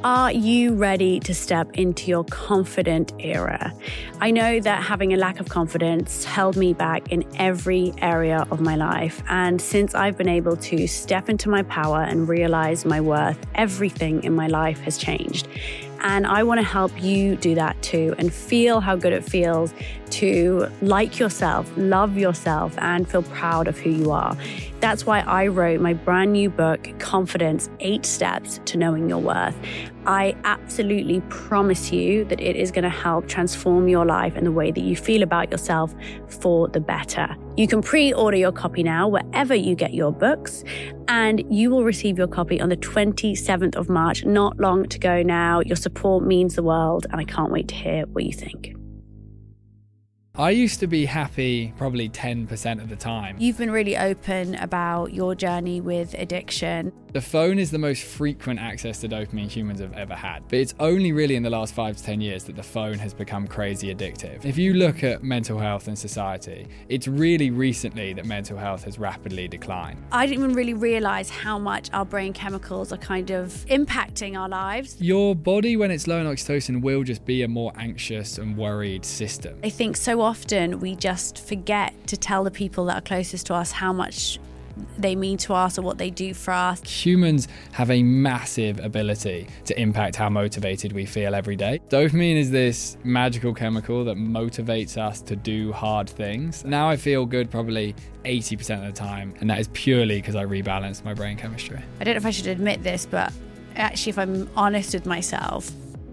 Are you ready to step into your confident era? I know that having a lack of confidence held me back in every area of my life. And since I've been able to step into my power and realize my worth, everything in my life has changed. And I want to help you do that too and feel how good it feels to like yourself, love yourself, and feel proud of who you are. That's why I wrote my brand new book, Confidence: 8 Steps to Knowing Your Worth. I absolutely promise you that it is going to help transform your life and the way that you feel about yourself for the better. You can pre-order your copy now wherever you get your books, and you will receive your copy on the 27th of March. Not long to go now. Your support means the world, and I can't wait to hear what you think. I used to be happy probably 10% of the time. You've been really open about your journey with addiction. The phone is the most frequent access to dopamine humans have ever had. But it's only really in the last 5 to 10 years that the phone has become crazy addictive. If you look at mental health in society, it's really recently that mental health has rapidly declined. I didn't even really realize how much our brain chemicals are kind of impacting our lives. Your body, when it's low in oxytocin, will just be a more anxious and worried system. I think so often we just forget to tell the people that are closest to us how much they mean to us or what they do for us. Humans have a massive ability to impact how motivated we feel every day. Dopamine is this magical chemical that motivates us to do hard things. Now I feel good probably 80% of the time, and that is purely because I rebalanced my brain chemistry. I don't know if I should admit this, but actually, if I'm honest with myself,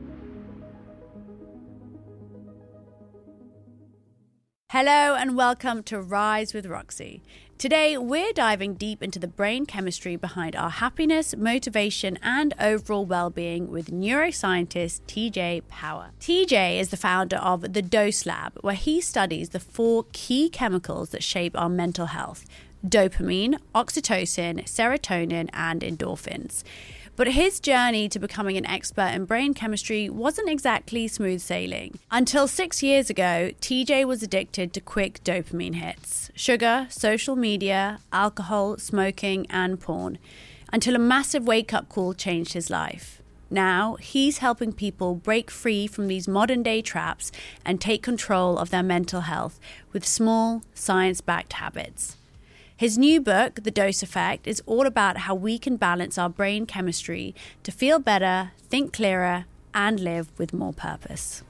hello and welcome to Rise with Roxy. Today, we're diving deep into the brain chemistry behind our happiness, motivation, and overall well-being with neuroscientist TJ Power. TJ is the founder of the Dose Lab, where he studies the 4 key chemicals that shape our mental health: dopamine, oxytocin, serotonin, and endorphins. But his journey to becoming an expert in brain chemistry wasn't exactly smooth sailing. Until 6 years ago, TJ was addicted to quick dopamine hits: sugar, social media, alcohol, smoking, and porn. Until a massive wake-up call changed his life. Now, he's helping people break free from these modern-day traps and take control of their mental health with small, science-backed habits. His new book, The Dose Effect, is all about how we can balance our brain chemistry to feel better, think clearer, and live with more purpose.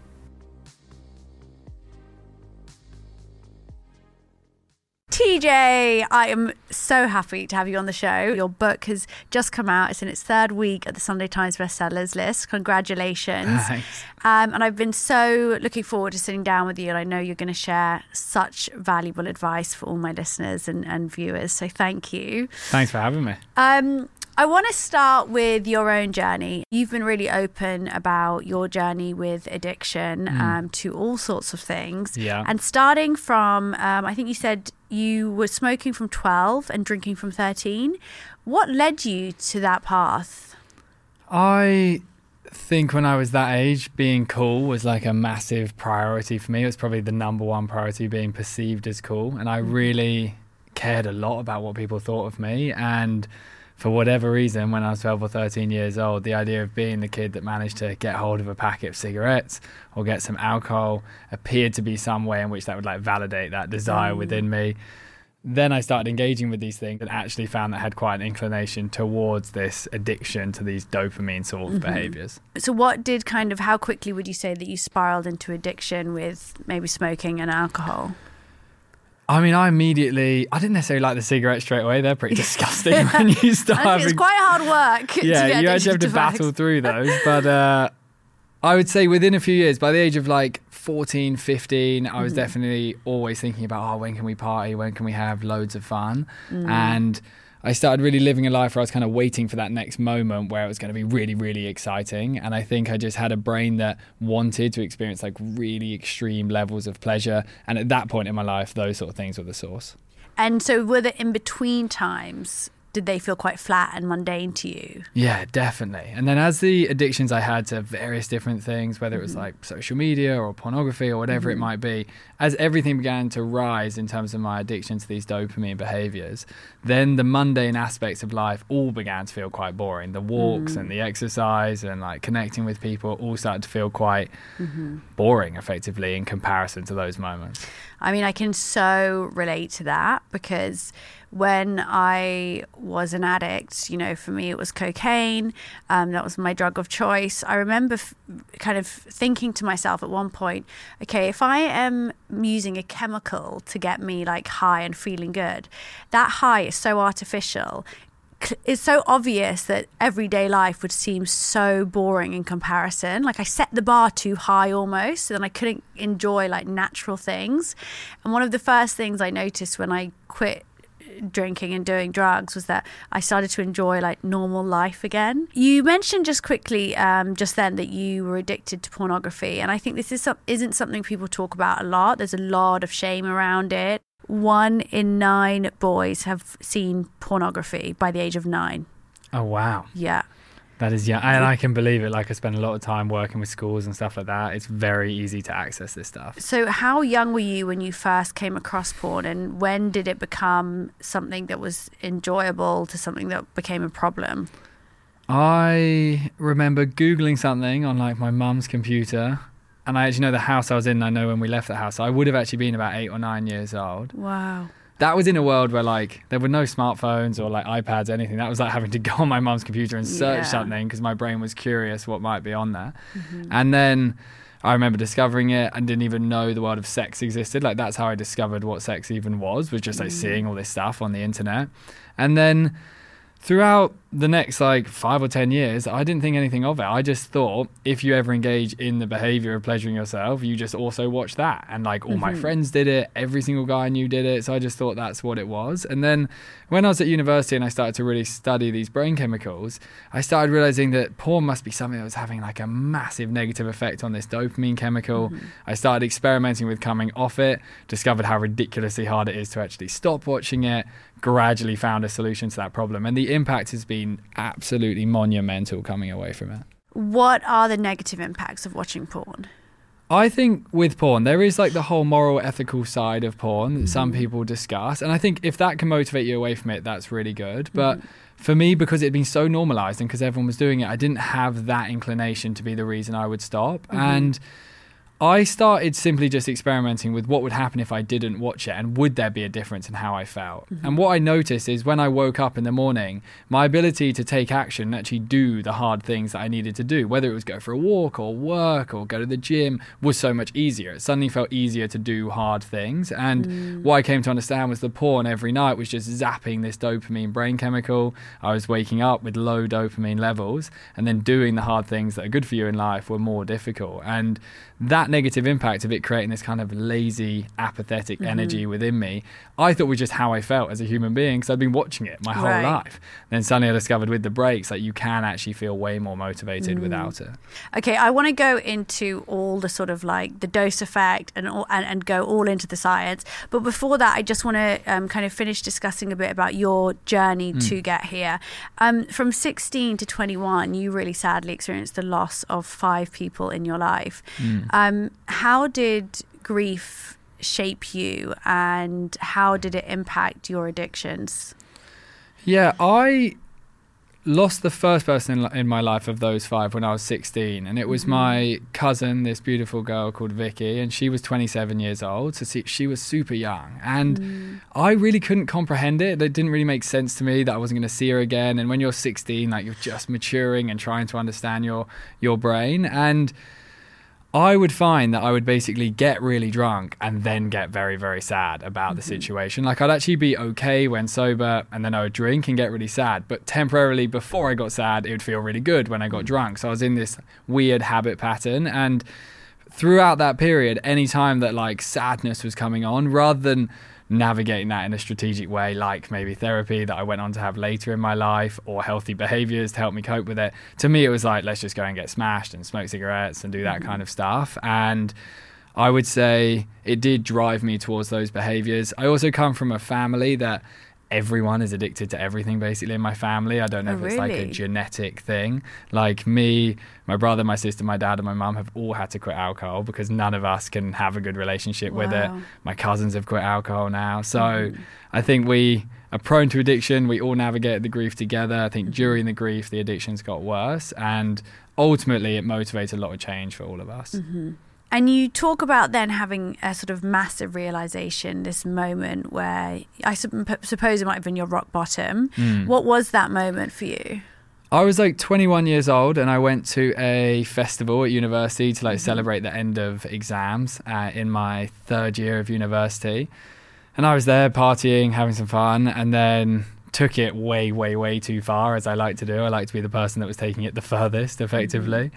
TJ, I am so happy to have you on the show. Your book has just come out. It's in its 3rd week at the Sunday Times bestsellers list. Congratulations. Thanks. And I've been so looking forward to sitting down with you, and I know you're going to share such valuable advice for all my listeners and viewers. So thank you. Thanks for having me. I want to start with your own journey. You've been really open about your journey with addiction to all sorts of things. Yeah. And starting from, I think you said you were smoking from 12 and drinking from 13. What led you to that path? I think when I was that age, being cool was like a massive priority for me. It was probably the number one priority, being perceived as cool. And I really cared a lot about what people thought of me. And for whatever reason, when I was 12 or 13 years old, the idea of being the kid that managed to get hold of a packet of cigarettes or get some alcohol appeared to be some way in which that would like validate that desire within me. Then I started engaging with these things and actually found that I had quite an inclination towards this addiction to these dopamine sort of behaviors. So how quickly would you say that you spiraled into addiction with maybe smoking and alcohol? I mean, I didn't necessarily like the cigarettes straight away. They're pretty disgusting when you start. It's quite hard work. Yeah, you actually have to battle through those. But I would say within a few years, by the age of like 14, 15, I was definitely always thinking about, when can we party? When can we have loads of fun? And I started really living a life where I was kind of waiting for that next moment where it was going to be really, really exciting. And I think I just had a brain that wanted to experience like really extreme levels of pleasure. And at that point in my life, those sort of things were the source. And so were there in between times did they feel quite flat and mundane to you? Yeah, definitely. And then as the addictions I had to various different things, whether it was like social media or pornography or whatever it might be, as everything began to rise in terms of my addiction to these dopamine behaviors, then the mundane aspects of life all began to feel quite boring. The walks and the exercise and like connecting with people all started to feel quite boring, effectively, in comparison to those moments. I mean, I can so relate to that, because when I was an addict, you know, for me it was cocaine. That was my drug of choice. I remember kind of thinking to myself at one point, okay, if I am using a chemical to get me like high and feeling good, that high is so artificial. It's so obvious that everyday life would seem so boring in comparison. Like I set the bar too high almost, so then I couldn't enjoy like natural things. And one of the first things I noticed when I quit drinking and doing drugs was that I started to enjoy like normal life again. You mentioned just quickly just then that you were addicted to pornography, and I think this isn't something people talk about a lot. There's a lot of shame around it. 1 in 9 boys have seen pornography by the age of 9. Oh wow. Yeah. That is, yeah, and I can believe it. Like, I spend a lot of time working with schools and stuff like that. It's very easy to access this stuff. So how young were you when you first came across porn, and when did it become something that was enjoyable to something that became a problem? I remember Googling something on like my mum's computer, and I actually know the house I was in. I know when we left the house, I would have actually been about 8 or 9 years old. Wow. That was in a world where like there were no smartphones or like iPads, anything. That was like having to go on my mum's computer and search something because my brain was curious what might be on there. And then I remember discovering it and didn't even know the world of sex existed. Like that's how I discovered what sex even was just like seeing all this stuff on the internet. And then throughout the next like 5 or 10 years, I didn't think anything of it. I just thought if you ever engage in the behavior of pleasuring yourself, you just also watch that. And like all my friends did it. Every single guy I knew did it. So I just thought that's what it was. And then when I was at university and I started to really study these brain chemicals, I started realizing that porn must be something that was having like a massive negative effect on this dopamine chemical. I started experimenting with coming off it, discovered how ridiculously hard it is to actually stop watching it, gradually found a solution to that problem. And the impact has been absolutely monumental coming away from it. What are the negative impacts of watching porn? I think with porn, there is like the whole moral, ethical side of porn that some people discuss. And I think if that can motivate you away from it, that's really good. But for me, because it had been so normalized and because everyone was doing it, I didn't have that inclination to be the reason I would stop. And I started simply just experimenting with what would happen if I didn't watch it, and would there be a difference in how I felt. And what I noticed is when I woke up in the morning, my ability to take action and actually do the hard things that I needed to do, whether it was go for a walk or work or go to the gym, was so much easier. It suddenly felt easier to do hard things. And what I came to understand was the porn every night was just zapping this dopamine brain chemical. I was waking up with low dopamine levels, and then doing the hard things that are good for you in life were more difficult. And that negative impact of it creating this kind of lazy, apathetic energy within me, I thought was just how I felt as a human being because I'd been watching it my whole life. Then suddenly I discovered with the breaks that you can actually feel way more motivated without it. Okay, I want to go into all the sort of like the dose effect and go all into the science. But before that, I just want to kind of finish discussing a bit about your journey to get here. From 16 to 21, you really sadly experienced the loss of 5 people in your life. How did grief shape you, and how did it impact your addictions? Yeah, I lost the first person in my life of those 5 when I was 16, and it was my cousin, this beautiful girl called Vicky, and she was 27 years old, so she was super young, and I really couldn't comprehend it. It didn't really make sense to me that I wasn't going to see her again. And when you're 16, like, you're just maturing and trying to understand your brain, and I would find that I would basically get really drunk and then get very, very sad about the situation. Like, I'd actually be okay when sober, and then I would drink and get really sad. But temporarily before I got sad, it would feel really good when I got drunk. So I was in this weird habit pattern. And throughout that period, any time that like sadness was coming on, rather than navigating that in a strategic way, like maybe therapy that I went on to have later in my life, or healthy behaviors to help me cope with it, to me it was like, let's just go and get smashed and smoke cigarettes and do that kind of stuff. And I would say it did drive me towards those behaviors. I also come from a family that everyone is addicted to everything basically in my family. I don't know if it's like a Really? genetic thing. Like me, my brother, my sister, my dad and my mum have all had to quit alcohol because none of us can have a good relationship with it. Wow. My cousins have quit alcohol now. So I think we are prone to addiction. We all navigated the grief together. I think during the grief, the addictions got worse. And ultimately, it motivated a lot of change for all of us. And you talk about then having a sort of massive realization, this moment where I suppose it might have been your rock bottom. What was that moment for you? I was like 21 years old and I went to a festival at university to like celebrate the end of exams in my third year of university. And I was there partying, having some fun, and then took it way, way, way too far, as I like to do. I like to be the person that was taking it the furthest, effectively.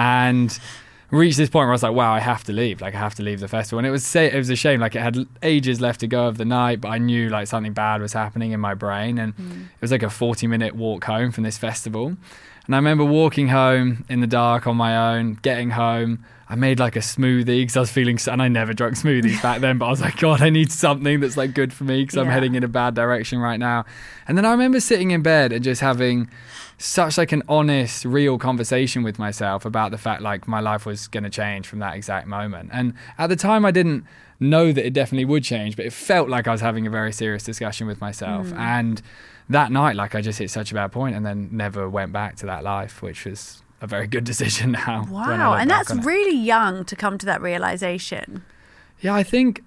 And reached this point where I was like, wow, I have to leave. Like, I have to leave the festival. And it was a shame. Like, it had ages left to go of the night, but I knew like something bad was happening in my brain. And it was like a 40-minute walk home from this festival. And I remember walking home in the dark on my own, getting home. I made like a smoothie because I was feeling, and I never drank smoothies back then, but I was like, God, I need something that's like good for me because I'm heading in a bad direction right now. And then I remember sitting in bed and just having such like an honest, real conversation with myself about the fact like my life was going to change from that exact moment. And at the time I didn't know that it definitely would change, but it felt like I was having a very serious discussion with myself. And that night, like I just hit such a bad point and then never went back to that life, which was a very good decision now. Wow. And that's really young to come to that realization. Yeah, I think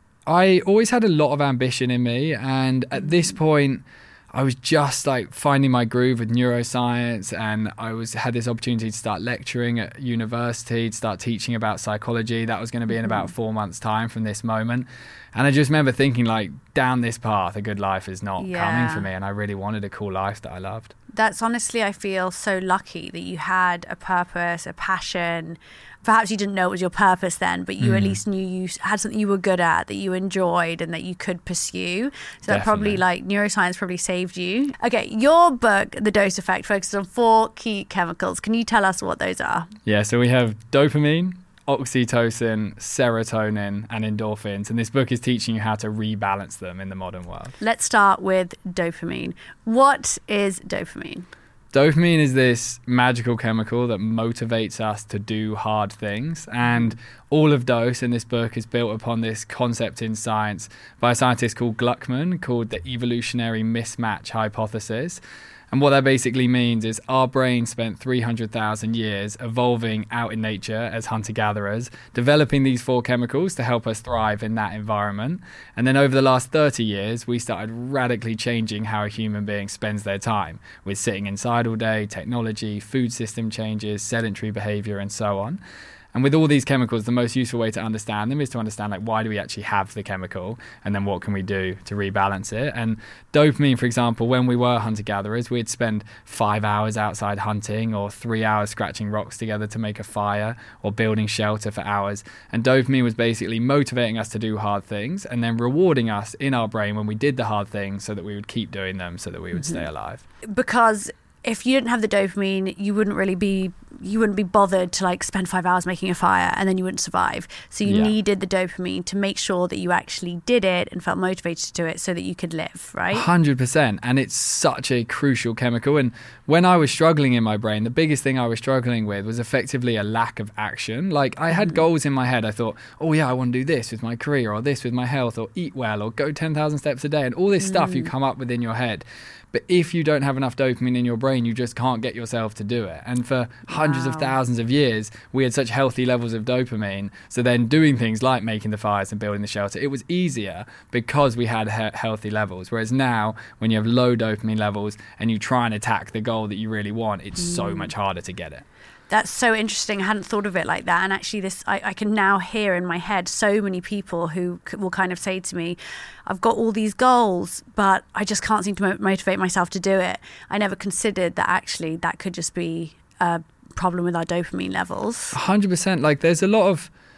I always had a lot of ambition in me. And at this point, I was just like finding my groove with neuroscience, and I had this opportunity to start lecturing at university, to start teaching about psychology. That was going to be in about 4 months' time from this moment. And I just remember thinking like, down this path, a good life is not coming for me. And I really wanted a cool life that I loved. That's honestly, I feel so lucky that you had a purpose, a passion. Perhaps you didn't know it was your purpose then, but you at least knew you had something you were good at, that you enjoyed and that you could pursue. So that probably like neuroscience probably saved you. Okay, your book, The Dose Effect, focuses on 4 key chemicals. Can you tell us what those are? Yeah, so we have dopamine, oxytocin, serotonin, and endorphins. And this book is teaching you how to rebalance them in the modern world. Let's start with dopamine. What is dopamine? Dopamine is this magical chemical that motivates us to do hard things. And all of DOSE in this book is built upon this concept in science by a scientist called Gluckman, called the evolutionary mismatch hypothesis. And what that basically means is our brain spent 300,000 years evolving out in nature as hunter-gatherers, developing these 4 chemicals to help us thrive in that environment. And then over the last 30 years, we started radically changing how a human being spends their time, with sitting inside all day, technology, food system changes, sedentary behavior, and so on. And with all these chemicals, the most useful way to understand them is to understand like, why do we actually have the chemical, and then what can we do to rebalance it. And dopamine, for example, when we were hunter-gatherers, we'd spend 5 hours outside hunting, or 3 hours scratching rocks together to make a fire, or building shelter for hours. And dopamine was basically motivating us to do hard things and then rewarding us in our brain when we did the hard things so that we would keep doing them, so that we would stay alive. Because if you didn't have the dopamine, you wouldn't be bothered to like spend 5 hours making a fire, and then you wouldn't survive. So you needed the dopamine to make sure that you actually did it and felt motivated to do it so that you could live, right? 100%. And it's such a crucial chemical. And when I was struggling in my brain, the biggest thing I was struggling with was effectively a lack of action. Like I had goals in my head. I thought, oh yeah, I want to do this with my career, or this with my health, or eat well, or go 10,000 steps a day, and all this stuff you come up with in your head. But if you don't have enough dopamine in your brain, you just can't get yourself to do it. And for hundreds of thousands of years, we had such healthy levels of dopamine. So then doing things like making the fires and building the shelter, it was easier because we had healthy levels. Whereas now, when you have low dopamine levels and you try and attack the goal that you really want, it's so much harder to get it. That's so interesting. I hadn't thought of it like that. And actually I can now hear in my head so many people who will kind of say to me, I've got all these goals, but I just can't seem to motivate myself to do it. I never considered that actually that could just be a problem with our dopamine levels. 100%. Like there's a lot of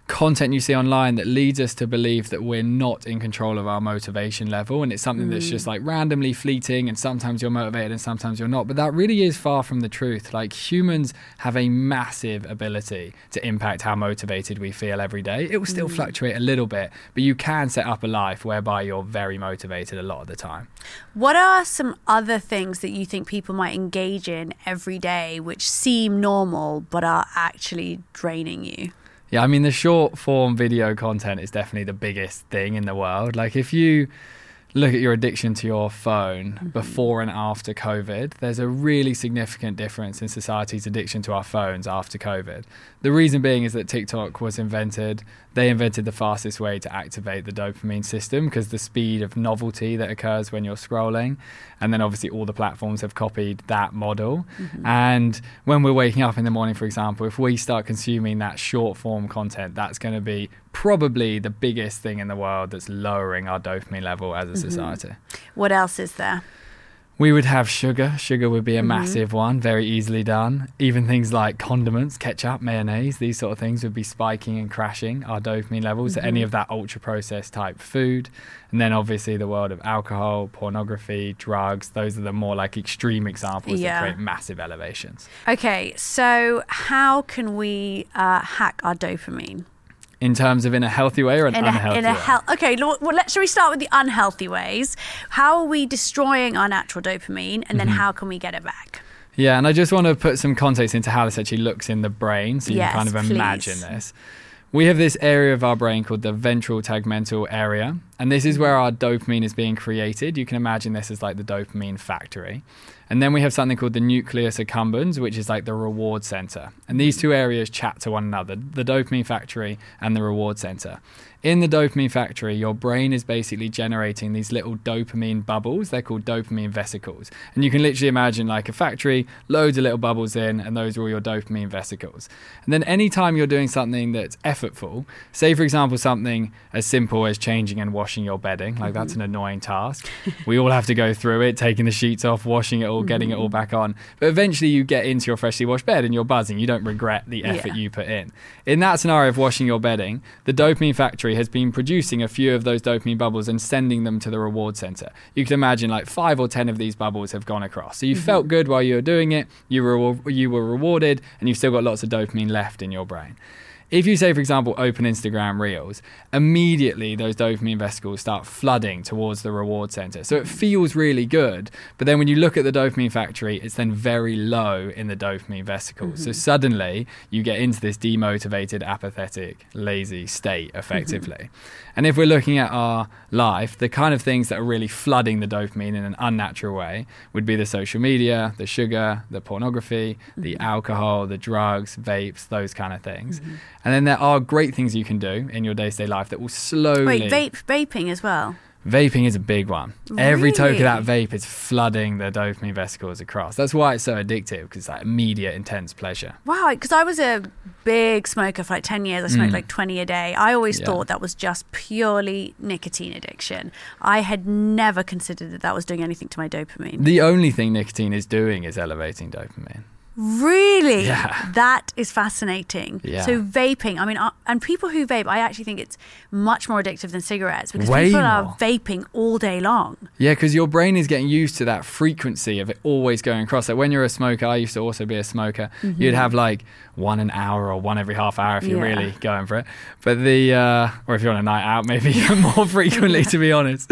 content you see online that leads us to believe that we're not in control of our motivation level, and it's something that's just like randomly fleeting, and sometimes you're motivated and sometimes you're not. But that really is far from the truth. Like, humans have a massive ability to impact how motivated we feel every day. It will still fluctuate a little bit, but you can set up a life whereby you're very motivated a lot of the time. What are some other things that you think people might engage in every day which seem normal but are actually draining you? Yeah, I mean, the short form video content is definitely the biggest thing in the world. Like, if you look at your addiction to your phone before and after COVID, there's a really significant difference in society's addiction to our phones after COVID. The reason being is that TikTok was invented. They invented the fastest way to activate the dopamine system, because the speed of novelty that occurs when you're scrolling. And then obviously all the platforms have copied that model. And when we're waking up in the morning, for example, if we start consuming that short form content, that's going to be probably the biggest thing in the world that's lowering our dopamine level as a society. What else is there? We would have sugar. Sugar would be a massive one, very easily done. Even things like condiments, ketchup, mayonnaise, these sort of things would be spiking and crashing our dopamine levels. Any of that ultra-processed type food. And then obviously the world of alcohol, pornography, drugs, those are the more like extreme examples that create massive elevations. Okay, so how can we hack our dopamine? In terms of in a healthy way or an unhealthy way? Okay, shall we start with the unhealthy ways? How are we destroying our natural dopamine, and then how can we get it back? Yeah, and I just want to put some context into how this actually looks in the brain, so you can kind of please imagine this. We have this area of our brain called the ventral tegmental area, and this is where our dopamine is being created. You can imagine this as like the dopamine factory. And then we have something called the nucleus accumbens, which is like the reward center. And these two areas chat to one another, the dopamine factory and the reward center. In the dopamine factory, your brain is basically generating these little dopamine bubbles. They're called dopamine vesicles. And you can literally imagine like a factory, loads of little bubbles in, and those are all your dopamine vesicles. And then anytime you're doing something that's effortful, say for example something as simple as changing and washing your bedding, like that's an annoying task. We all have to go through it, taking the sheets off, washing it all, getting it all back on. But eventually you get into your freshly washed bed and you're buzzing. You don't regret the effort you put in. In that scenario of washing your bedding, the dopamine factory has been producing a few of those dopamine bubbles and sending them to the reward center. You can imagine like 5 or 10 of these bubbles have gone across. So you felt good while you were doing it, you were rewarded, and you've still got lots of dopamine left in your brain. If you say, for example, open Instagram Reels, immediately those dopamine vesicles start flooding towards the reward center. So it feels really good, but then when you look at the dopamine factory, it's then very low in the dopamine vesicles. So suddenly you get into this demotivated, apathetic, lazy state effectively. And if we're looking at our life, the kind of things that are really flooding the dopamine in an unnatural way would be the social media, the sugar, the pornography, the alcohol, the drugs, vapes, those kind of things. And then there are great things you can do in your day-to-day life that will slowly... Wait, vaping as well? Vaping is a big one. Really? Every toke of that vape is flooding the dopamine vesicles across. That's why it's so addictive, because it's like immediate, intense pleasure. Wow, because I was a big smoker for like 10 years. I smoked like 20 a day. I always thought that was just purely nicotine addiction. I had never considered that was doing anything to my dopamine. The only thing nicotine is doing is elevating dopamine. Really? Yeah. That is fascinating. Yeah. So vaping, I mean, and people who vape, I actually think it's much more addictive than cigarettes, because Way people more. are vaping all day long. Yeah, because your brain is getting used to that frequency of it always going across. Like when you're a smoker, I used to also be a smoker, you'd have like one an hour or one every half hour if you're really going for it. But or if you're on a night out, maybe even more frequently, to be honest.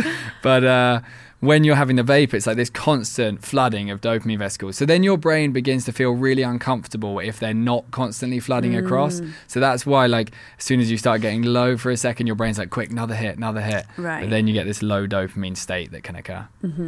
But when you're having the vape, it's like this constant flooding of dopamine vesicles. So then your brain begins to feel really uncomfortable if they're not constantly flooding across. So that's why, like, as soon as you start getting low for a second, your brain's like, quick, another hit. Right. But then you get this low dopamine state that can occur.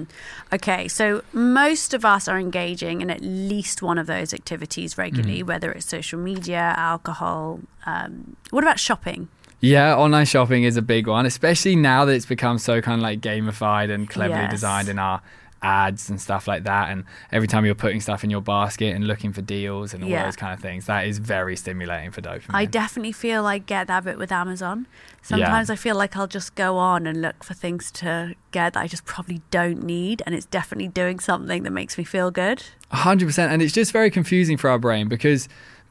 Okay, so most of us are engaging in at least one of those activities regularly, whether it's social media, alcohol. What about shopping? Yeah, online shopping is a big one, especially now that it's become so kind of like gamified and cleverly designed in our ads and stuff like that. And every time you're putting stuff in your basket and looking for deals and all those kind of things, that is very stimulating for dopamine. I definitely feel I get that bit with Amazon. Sometimes I feel like I'll just go on and look for things to get that I just probably don't need, and it's definitely doing something that makes me feel good. 100%. And it's just very confusing for our brain, because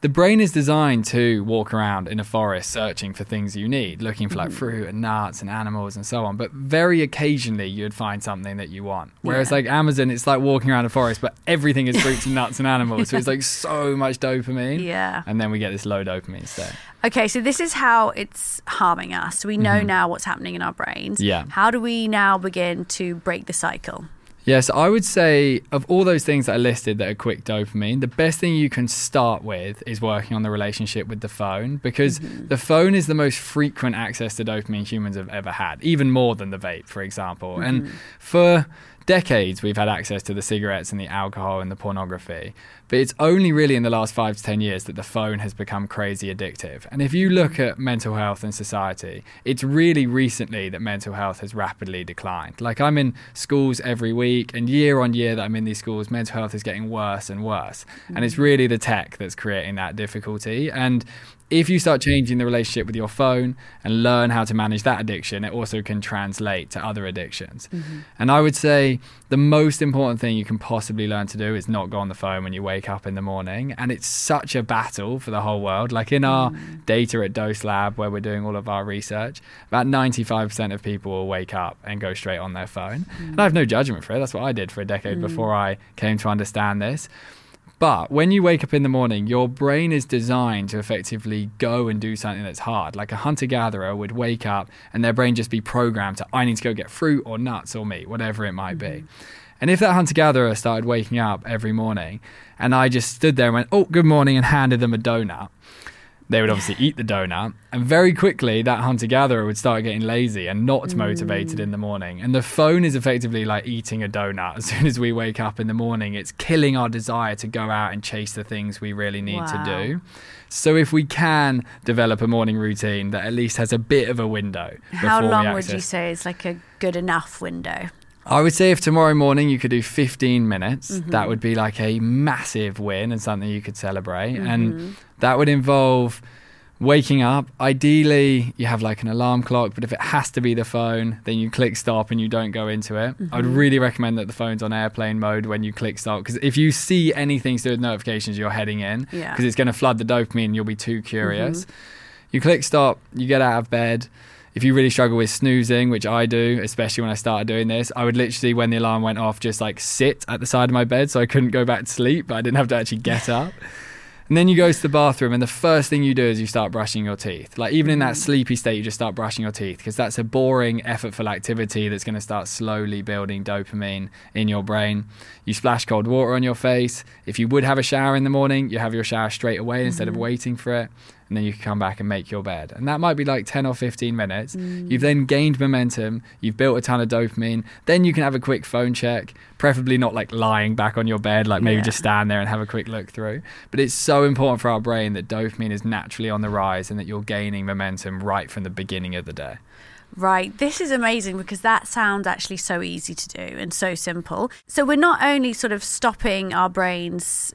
the brain is designed to walk around in a forest searching for things you need, looking for like fruit and nuts and animals and so on. But very occasionally you'd find something that you want. Whereas like Amazon, it's like walking around a forest, but everything is fruits and nuts and animals. So it's like so much dopamine. Yeah. And then we get this low dopamine state. Okay, so this is how it's harming us. We know now what's happening in our brains. Yeah. How do we now begin to break the cycle? Yes, I would say of all those things that I listed that are quick dopamine, the best thing you can start with is working on the relationship with the phone, because the phone is the most frequent access to dopamine humans have ever had, even more than the vape, for example. And for decades, we've had access to the cigarettes and the alcohol and the pornography. But it's only really in the last 5 to 10 years that the phone has become crazy addictive. And if you look at mental health in society, it's really recently that mental health has rapidly declined. Like, I'm in schools every week, and year on year that I'm in these schools, mental health is getting worse and worse. And it's really the tech that's creating that difficulty. And if you start changing the relationship with your phone and learn how to manage that addiction, it also can translate to other addictions. And I would say the most important thing you can possibly learn to do is not go on the phone when you wake up in the morning. And it's such a battle for the whole world. Like in our data at Dose Lab, where we're doing all of our research, about 95% of people will wake up and go straight on their phone. And I have no judgment for it. That's what I did for a decade before I came to understand this. But when you wake up in the morning, your brain is designed to effectively go and do something that's hard. Like a hunter-gatherer would wake up and their brain just be programmed to, I need to go get fruit or nuts or meat, whatever it might be. And if that hunter-gatherer started waking up every morning and I just stood there and went, oh, good morning, and handed them a donut, they would obviously eat the donut, and very quickly that hunter-gatherer would start getting lazy and not motivated in the morning. And the phone is effectively like eating a donut. As soon as we wake up in the morning, it's killing our desire to go out and chase the things we really need to do. So if we can develop a morning routine that at least has a bit of a window. How long would you say is like a good enough window? I would say if tomorrow morning you could do 15 minutes, that would be like a massive win and something you could celebrate. And that would involve waking up. Ideally, you have like an alarm clock, but if it has to be the phone, then you click stop and you don't go into it. I would really recommend that the phone's on airplane mode when you click stop, because if you see anything to do with notifications, you're heading in, because it's going to flood the dopamine and you'll be too curious. You click stop, you get out of bed. If you really struggle with snoozing, which I do, especially when I started doing this, I would literally, when the alarm went off, just like sit at the side of my bed so I couldn't go back to sleep, but I didn't have to actually get up. And then you go to the bathroom, and the first thing you do is you start brushing your teeth. Like even in that sleepy state, you just start brushing your teeth, because that's a boring, effortful activity that's going to start slowly building dopamine in your brain. You splash cold water on your face. If you would have a shower in the morning, you have your shower straight away instead of waiting for it. And then you can come back and make your bed. And that might be like 10 or 15 minutes. You've then gained momentum. You've built a ton of dopamine. Then you can have a quick phone check, preferably not like lying back on your bed, like maybe just stand there and have a quick look through. But it's so important for our brain that dopamine is naturally on the rise and that you're gaining momentum right from the beginning of the day. Right. This is amazing, because that sounds actually so easy to do and so simple. So we're not only sort of stopping our brains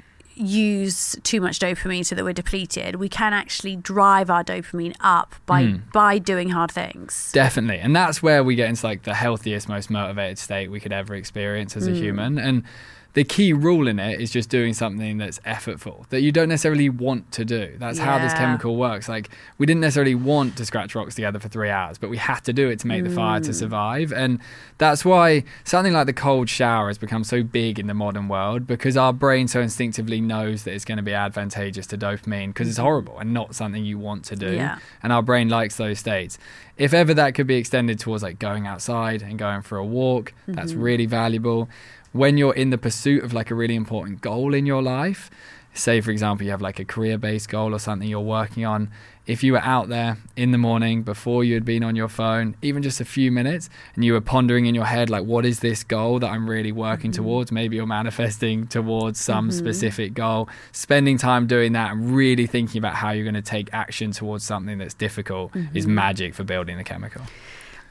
use too much dopamine so that we're depleted, we can actually drive our dopamine up by doing hard things. Definitely. And that's where we get into like the healthiest, most motivated state we could ever experience as a human. And the key rule in it is just doing something that's effortful, that you don't necessarily want to do. That's how this chemical works. Like, we didn't necessarily want to scratch rocks together for 3 hours, but we had to do it to make the fire to survive. And that's why something like the cold shower has become so big in the modern world, because our brain so instinctively knows that it's going to be advantageous to dopamine, because it's horrible and not something you want to do. And our brain likes those states. If ever that could be extended towards like going outside and going for a walk, that's really valuable. When you're in the pursuit of like a really important goal in your life, say for example you have like a career-based goal or something you're working on, if you were out there in the morning before you had been on your phone, even just a few minutes, and you were pondering in your head like, what is this goal that I'm really working towards? Maybe you're manifesting towards some specific goal. Spending time doing that and really thinking about how you're going to take action towards something that's difficult is magic for building the chemical.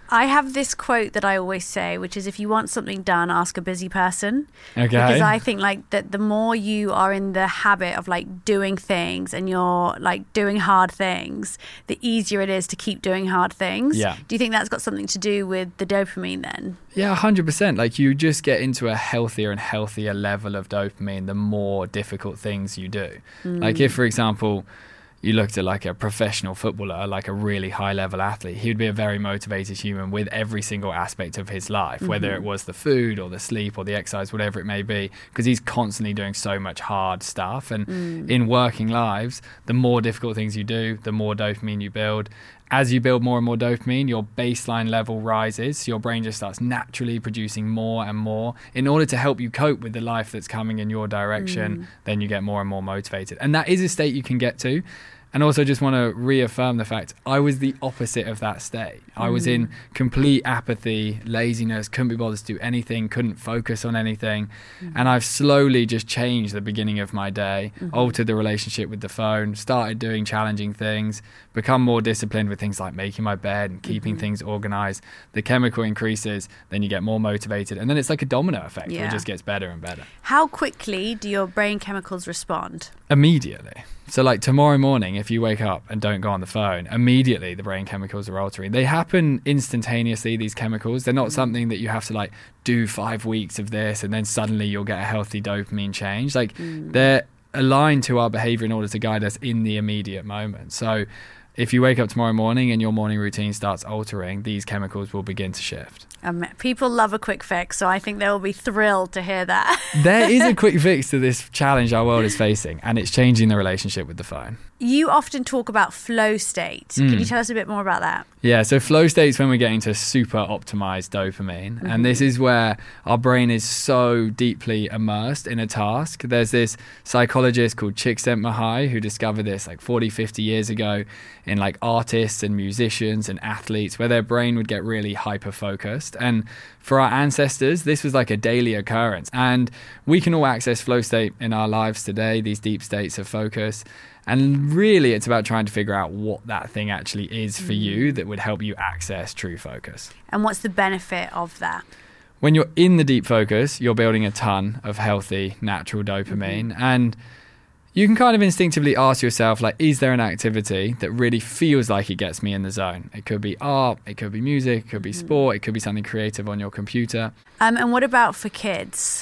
I have this quote that I always say, which is, if you want something done, ask a busy person. Okay. Because I think like that the more you are in the habit of like doing things and you're like doing hard things, the easier it is to keep doing hard things. Yeah. Do you think that's got something to do with the dopamine then? Yeah, 100%. Like you just get into a healthier and healthier level of dopamine the more difficult things you do. Like if, for example, you looked at like a professional footballer, like a really high level athlete, he would be a very motivated human with every single aspect of his life, whether it was the food or the sleep or the exercise, whatever it may be, because he's constantly doing so much hard stuff. And in working lives, the more difficult things you do, the more dopamine you build. As you build more and more dopamine, your baseline level rises. So your brain just starts naturally producing more and more in order to help you cope with the life that's coming in your direction. Then you get more and more motivated. And that is a state you can get to. And also just want to reaffirm the fact I was the opposite of that state. I was in complete apathy, laziness, couldn't be bothered to do anything, couldn't focus on anything. And I've slowly just changed the beginning of my day, altered the relationship with the phone, started doing challenging things, become more disciplined with things like making my bed and keeping things organized. The chemical increases, then you get more motivated. And then it's like a domino effect where it just gets better and better. How quickly do your brain chemicals respond? Immediately. So like tomorrow morning, if you wake up and don't go on the phone, immediately the brain chemicals are altering. They happen instantaneously, these chemicals. They're not something that you have to like do 5 weeks of this and then suddenly you'll get a healthy dopamine change. Like they're aligned to our behavior in order to guide us in the immediate moment. So if you wake up tomorrow morning and your morning routine starts altering, these chemicals will begin to shift. People love a quick fix, so I think they will be thrilled to hear that. There is a quick fix to this challenge our world is facing, and it's changing the relationship with the phone. You often talk about flow state. Can you tell us a bit more about that? Yeah, so flow state's when we're getting to super optimized dopamine. And this is where our brain is so deeply immersed in a task. There's this psychologist called Csikszentmihalyi who discovered this like 40, 50 years ago in like artists and musicians and athletes, where their brain would get really hyper-focused. And for our ancestors, this was like a daily occurrence. And we can all access flow state in our lives today, these deep states of focus. And really, it's about trying to figure out what that thing actually is for you that would help you access true focus. And what's the benefit of that? When you're in the deep focus, you're building a ton of healthy, natural dopamine. And you can kind of instinctively ask yourself, like, is there an activity that really feels like it gets me in the zone? It could be art, it could be music, it could be sport, it could be something creative on your computer. And what about for kids?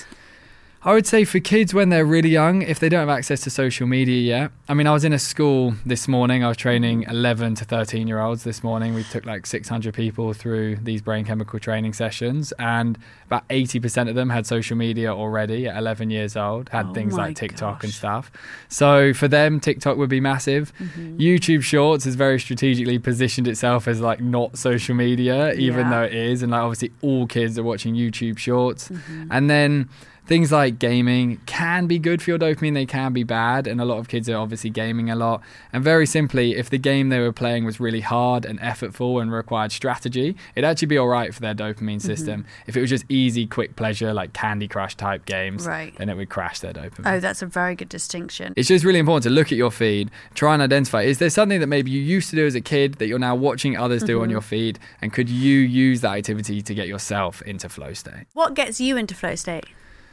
I would say for kids when they're really young, if they don't have access to social media yet. I mean, I was in a school this morning. I was training 11 to 13-year-olds this morning. We took like 600 people through these brain chemical training sessions, and about 80% of them had social media already at 11 years old, had things like TikTok and stuff. So for them, TikTok would be massive. YouTube Shorts has very strategically positioned itself as like not social media, even though it is. And like obviously all kids are watching YouTube Shorts. And then things like gaming can be good for your dopamine, they can be bad, and a lot of kids are obviously gaming a lot. And very simply, if the game they were playing was really hard and effortful and required strategy, it'd actually be all right for their dopamine system. If it was just easy, quick pleasure, like Candy Crush type games, then it would crash their dopamine. Oh, that's a very good distinction. It's just really important to look at your feed, try and identify, is there something that maybe you used to do as a kid that you're now watching others do on your feed, and could you use that activity to get yourself into flow state? What gets you into flow state?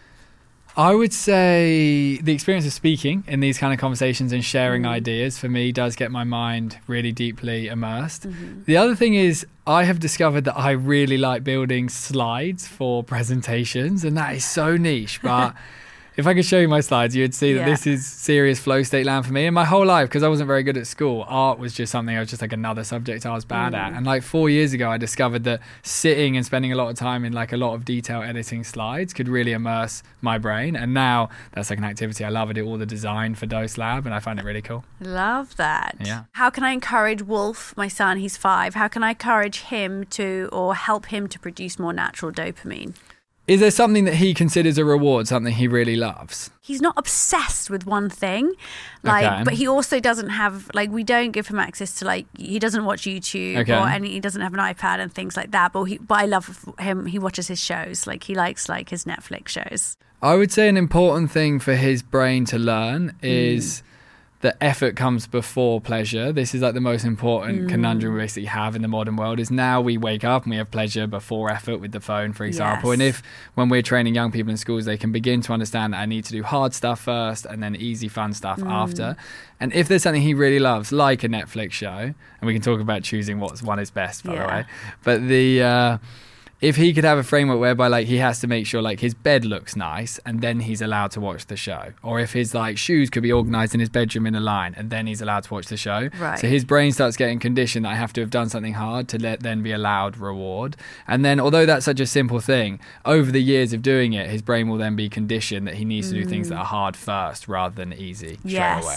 I would say the experience of speaking in these kind of conversations and sharing ideas for me does get my mind really deeply immersed. The other thing is I have discovered that I really like building slides for presentations, and that is so niche, but if I could show you my slides, you would see that this is serious flow state land for me. And my whole life, because I wasn't very good at school, art was just something I was just like another subject I was bad at. And like 4 years ago, I discovered that sitting and spending a lot of time in like a lot of detail editing slides could really immerse my brain. And now that's like an activity I love. I do all the design for Dose Lab, and I find it really cool. Love that. Yeah. How can I encourage Wolf, my son, he's 5, how can I encourage him to, or help him to produce more natural dopamine? Is there something that he considers a reward, something he really loves? He's not obsessed with one thing, like, but he also doesn't have, like, we don't give him access to, like, he doesn't watch YouTube or any, he doesn't have an iPad and things like that. But I love him. He watches his shows, like he likes like his Netflix shows. I would say an important thing for his brain to learn is that effort comes before pleasure. This is like the most important conundrum we basically have in the modern world, is now we wake up and we have pleasure before effort with the phone, for example. Yes. And if when we're training young people in schools, they can begin to understand that I need to do hard stuff first and then easy fun stuff after. And if there's something he really loves, like a Netflix show, and we can talk about choosing what one is best, by the way, but if he could have a framework whereby like he has to make sure like his bed looks nice and then he's allowed to watch the show, or if his like shoes could be organized in his bedroom in a line and then he's allowed to watch the show. Right. So his brain starts getting conditioned that I have to have done something hard to then be allowed reward. And then although that's such a simple thing, over the years of doing it, his brain will then be conditioned that he needs to do things that are hard first rather than easy straight away.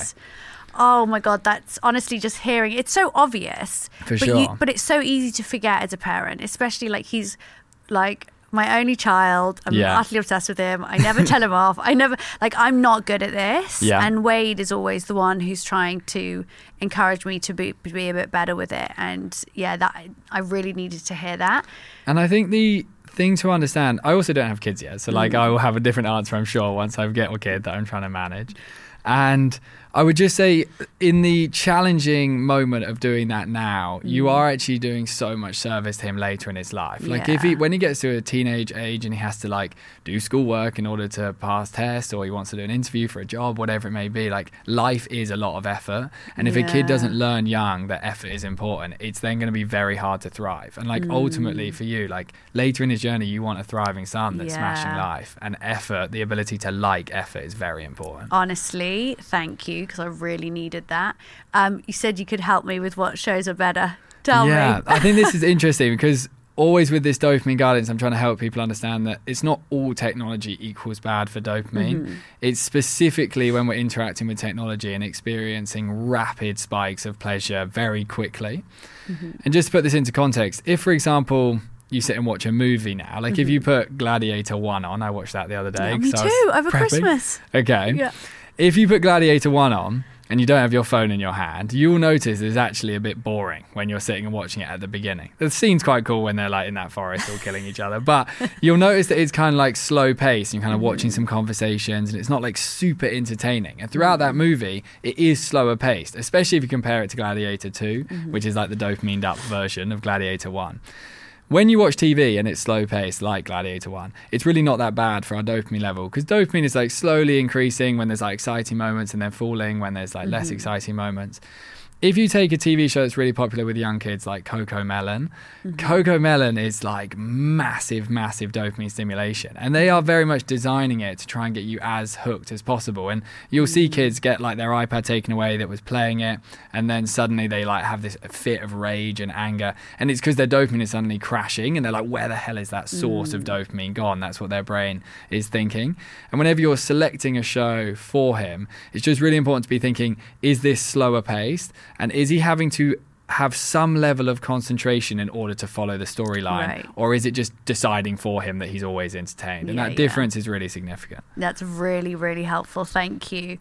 Oh my God, that's honestly just hearing. It's so obvious. For sure. But it's so easy to forget as a parent, especially like he's like my only child. I'm utterly obsessed with him. I never tell him off. I'm not good at this. Yeah. And Wade is always the one who's trying to encourage me to be a bit better with it. And that I really needed to hear that. And I think the thing to understand, I also don't have kids yet. So like I will have a different answer, I'm sure, once I get a kid that I'm trying to manage. And I would just say in the challenging moment of doing that now, you are actually doing so much service to him later in his life. Like when he gets to a teenage age and he has to like do schoolwork in order to pass tests, or he wants to do an interview for a job, whatever it may be, like life is a lot of effort. And if a kid doesn't learn young that effort is important, it's then going to be very hard to thrive. And like ultimately for you, like later in his journey, you want a thriving son that's smashing life, and effort, the ability to like effort, is very important. Honestly, thank you, because I really needed that. You said you could help me with what shows are better. Tell me. I think this is interesting because always with this dopamine guidance, I'm trying to help people understand that it's not all technology equals bad for dopamine. It's specifically when we're interacting with technology and experiencing rapid spikes of pleasure very quickly. And just to put this into context, if, for example, you sit and watch a movie now, like if you put Gladiator 1 on, I watched that the other day. Me too, over Christmas. Okay. Yeah. If you put Gladiator 1 on and you don't have your phone in your hand, you'll notice it's actually a bit boring when you're sitting and watching it at the beginning. The scene's quite cool when they're like in that forest all killing each other, but you'll notice that it's kind of like slow paced. You're kind of watching some conversations and it's not like super entertaining. And throughout that movie, it is slower paced, especially if you compare it to Gladiator 2, which is like the dopamined up version of Gladiator 1. When you watch TV and it's slow paced like Gladiator 1, it's really not that bad for our dopamine level, because dopamine is like slowly increasing when there's like exciting moments and then falling when there's like less exciting moments. If you take a TV show that's really popular with young kids like CoComelon, CoComelon is like massive dopamine stimulation, and they are very much designing it to try and get you as hooked as possible. And you'll see kids get like their iPad taken away that was playing it, and then suddenly they like have this fit of rage and anger, and it's because their dopamine is suddenly crashing and they're like, where the hell is that source of dopamine gone? That's what their brain is thinking. And whenever you're selecting a show for him, it's just really important to be thinking, is this slower paced? And is he having to have some level of concentration in order to follow the storyline? Right. Or is it just deciding for him that he's always entertained? And that difference is really significant. That's really, really helpful. Thank you.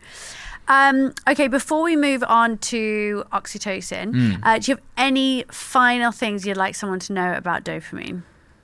Okay, before we move on to oxytocin, do you have any final things you'd like someone to know about dopamine?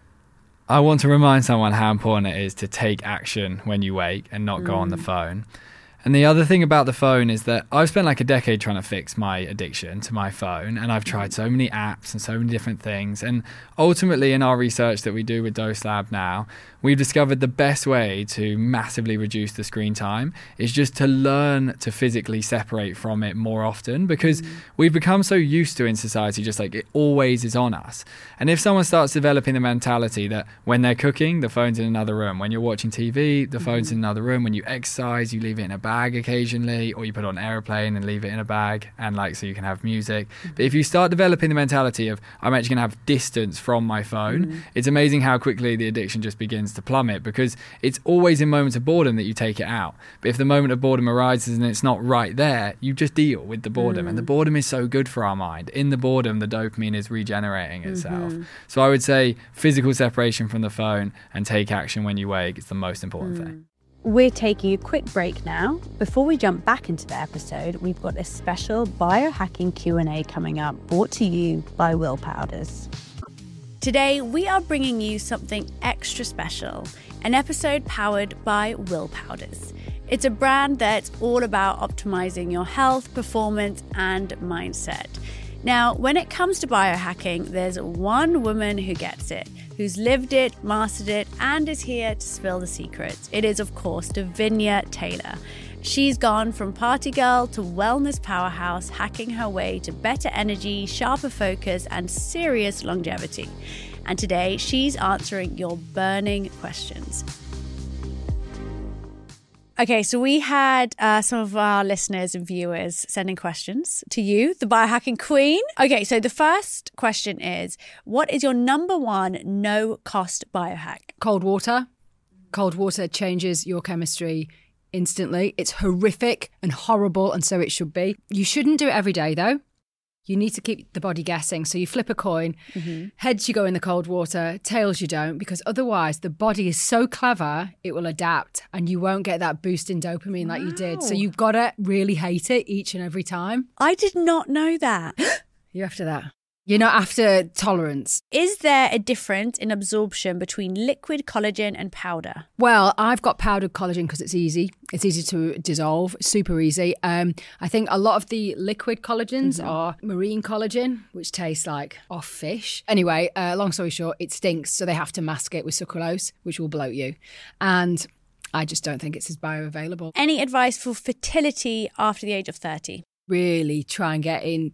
I want to remind someone how important it is to take action when you wake and not go on the phone. And the other thing about the phone is that I've spent like a decade trying to fix my addiction to my phone, and I've tried so many apps and so many different things. And ultimately in our research that we do with Dose Lab now, we've discovered the best way to massively reduce the screen time is just to learn to physically separate from it more often, because we've become so used to in society, just like it always is on us. And if someone starts developing the mentality that when they're cooking, the phone's in another room, when you're watching TV, the phone's in another room, when you exercise, you leave it in a bag occasionally, or you put it on airplane and leave it in a bag, and like so you can have music. But if you start developing the mentality of I'm actually gonna have distance from my phone, it's amazing how quickly the addiction just begins to plummet, because it's always in moments of boredom that you take it out. But if the moment of boredom arises and it's not right there, you just deal with the boredom. And the boredom is so good for our mind. In the boredom, the dopamine is regenerating itself. So I would say physical separation from the phone and take action when you wake is the most important thing. We're taking a quick break now. Before we jump back into the episode, we've got a special biohacking Q&A coming up, brought to you by Will Powders. Today, we are bringing you something extra special, an episode powered by Will Powders. It's a brand that's all about optimizing your health, performance, and mindset. Now, when it comes to biohacking, there's one woman who gets it, who's lived it, mastered it, and is here to spill the secrets. It is, of course, Davinia Taylor. She's gone from party girl to wellness powerhouse, hacking her way to better energy, sharper focus, and serious longevity. And today, she's answering your burning questions. Okay, so we had some of our listeners and viewers sending questions to you, the biohacking queen. Okay, so the first question is, what is your number one no-cost biohack? Cold water. Cold water changes your chemistry instantly. It's horrific and horrible, and so it should be. You shouldn't do it every day, though. You need to keep the body guessing. So you flip a coin, heads you go in the cold water, tails you don't, because otherwise the body is so clever, it will adapt and you won't get that boost in dopamine like you did. So you've got to really hate it each and every time. I did not know that. You're after that. You're not after tolerance. Is there a difference in absorption between liquid collagen and powder? Well, I've got powdered collagen because it's easy. It's easy to dissolve, super easy. I think a lot of the liquid collagens are marine collagen, which tastes like off fish. Anyway, long story short, it stinks, so they have to mask it with sucralose, which will bloat you. And I just don't think it's as bioavailable. Any advice for fertility after the age of 30? Really try and get in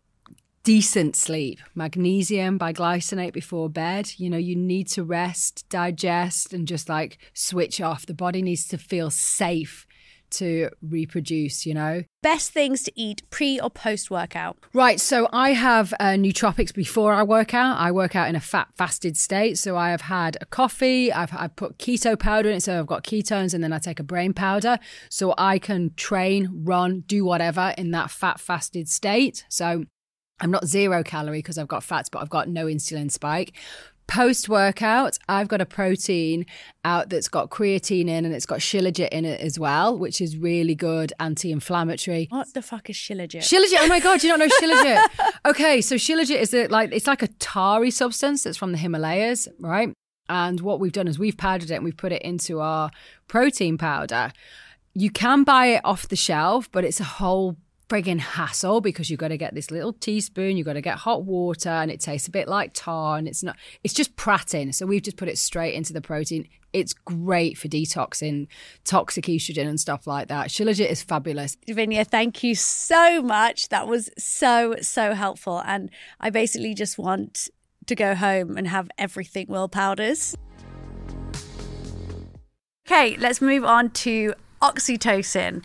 decent sleep, magnesium, biglycinate before bed. You know, you need to rest, digest, and just like switch off. The body needs to feel safe to reproduce, you know. Best things to eat pre or post workout? Right, so I have nootropics before I work out. I work out in a fat fasted state. So I have had a coffee, I've put keto powder in it, so I've got ketones, and then I take a brain powder so I can train, run, do whatever in that fat fasted state. So I'm not 0 calorie because I've got fats, but I've got no insulin spike. Post-workout, I've got a protein out that's got creatine in, and it's got Shilajit in it as well, which is really good anti-inflammatory. What the fuck is Shilajit? Shilajit, oh my God, you don't know Shilajit? Okay, so Shilajit is it's like a tarry substance that's from the Himalayas, right? And what we've done is we've powdered it and we've put it into our protein powder. You can buy it off the shelf, but it's a whole friggin' hassle because you've got to get this little teaspoon, you've got to get hot water, and it tastes a bit like tar, and it's just pratin. So we've just put it straight into the protein. It's great for detoxing toxic estrogen and stuff like that. Shilajit is fabulous. Davinia, thank you so much. That was so helpful. And I basically just want to go home and have everything Will powders. Okay, let's move on to oxytocin.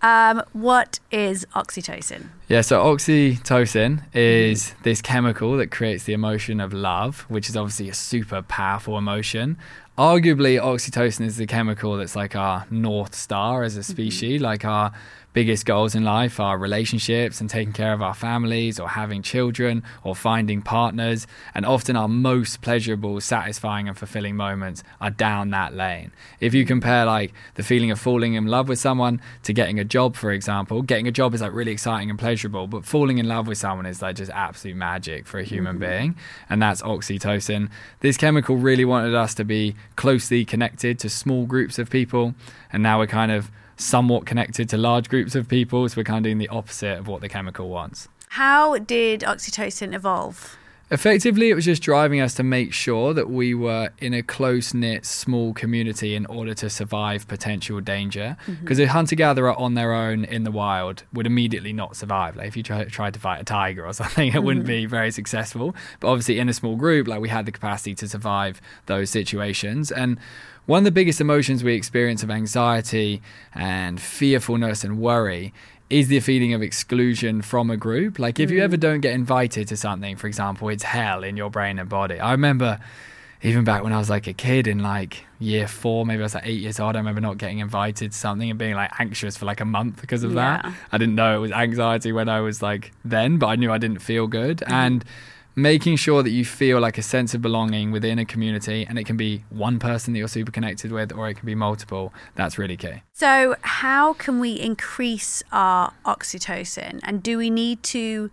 What is oxytocin? Yeah, so oxytocin is this chemical that creates the emotion of love, which is obviously a super powerful emotion. Arguably, oxytocin is the chemical that's like our North Star as a species, like our biggest goals in life are relationships and taking care of our families or having children or finding partners. And often our most pleasurable, satisfying and fulfilling moments are down that lane. If you compare like the feeling of falling in love with someone to getting a job, for example, getting a job is like really exciting and pleasurable, but falling in love with someone is like just absolute magic for a human being. And that's oxytocin. This chemical really wanted us to be closely connected to small groups of people. And now we're kind of somewhat connected to large groups of people, so we're kind of doing the opposite of what the chemical wants. How did oxytocin evolve? Effectively, it was just driving us to make sure that we were in a close-knit, small community in order to survive potential danger. Because a hunter-gatherer on their own in the wild would immediately not survive. Like if you tried to fight a tiger or something, it wouldn't be very successful. But obviously in a small group, like we had the capacity to survive those situations. And one of the biggest emotions we experience of anxiety and fearfulness and worry is the feeling of exclusion from a group. Like if you ever don't get invited to something, for example, it's hell in your brain and body. I remember even back when I was like a kid in like year 4, maybe I was like 8 years old, I remember not getting invited to something and being like anxious for like a month because of that. I didn't know it was anxiety when I was like then, but I knew I didn't feel good. And making sure that you feel like a sense of belonging within a community, and it can be one person that you're super connected with or it can be multiple, that's really key. So how can we increase our oxytocin, and do we need to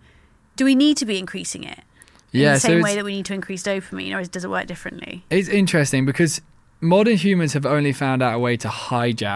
be increasing it in the same way that we need to increase dopamine, or does it work differently? It's interesting because modern humans have only found out a way to hijack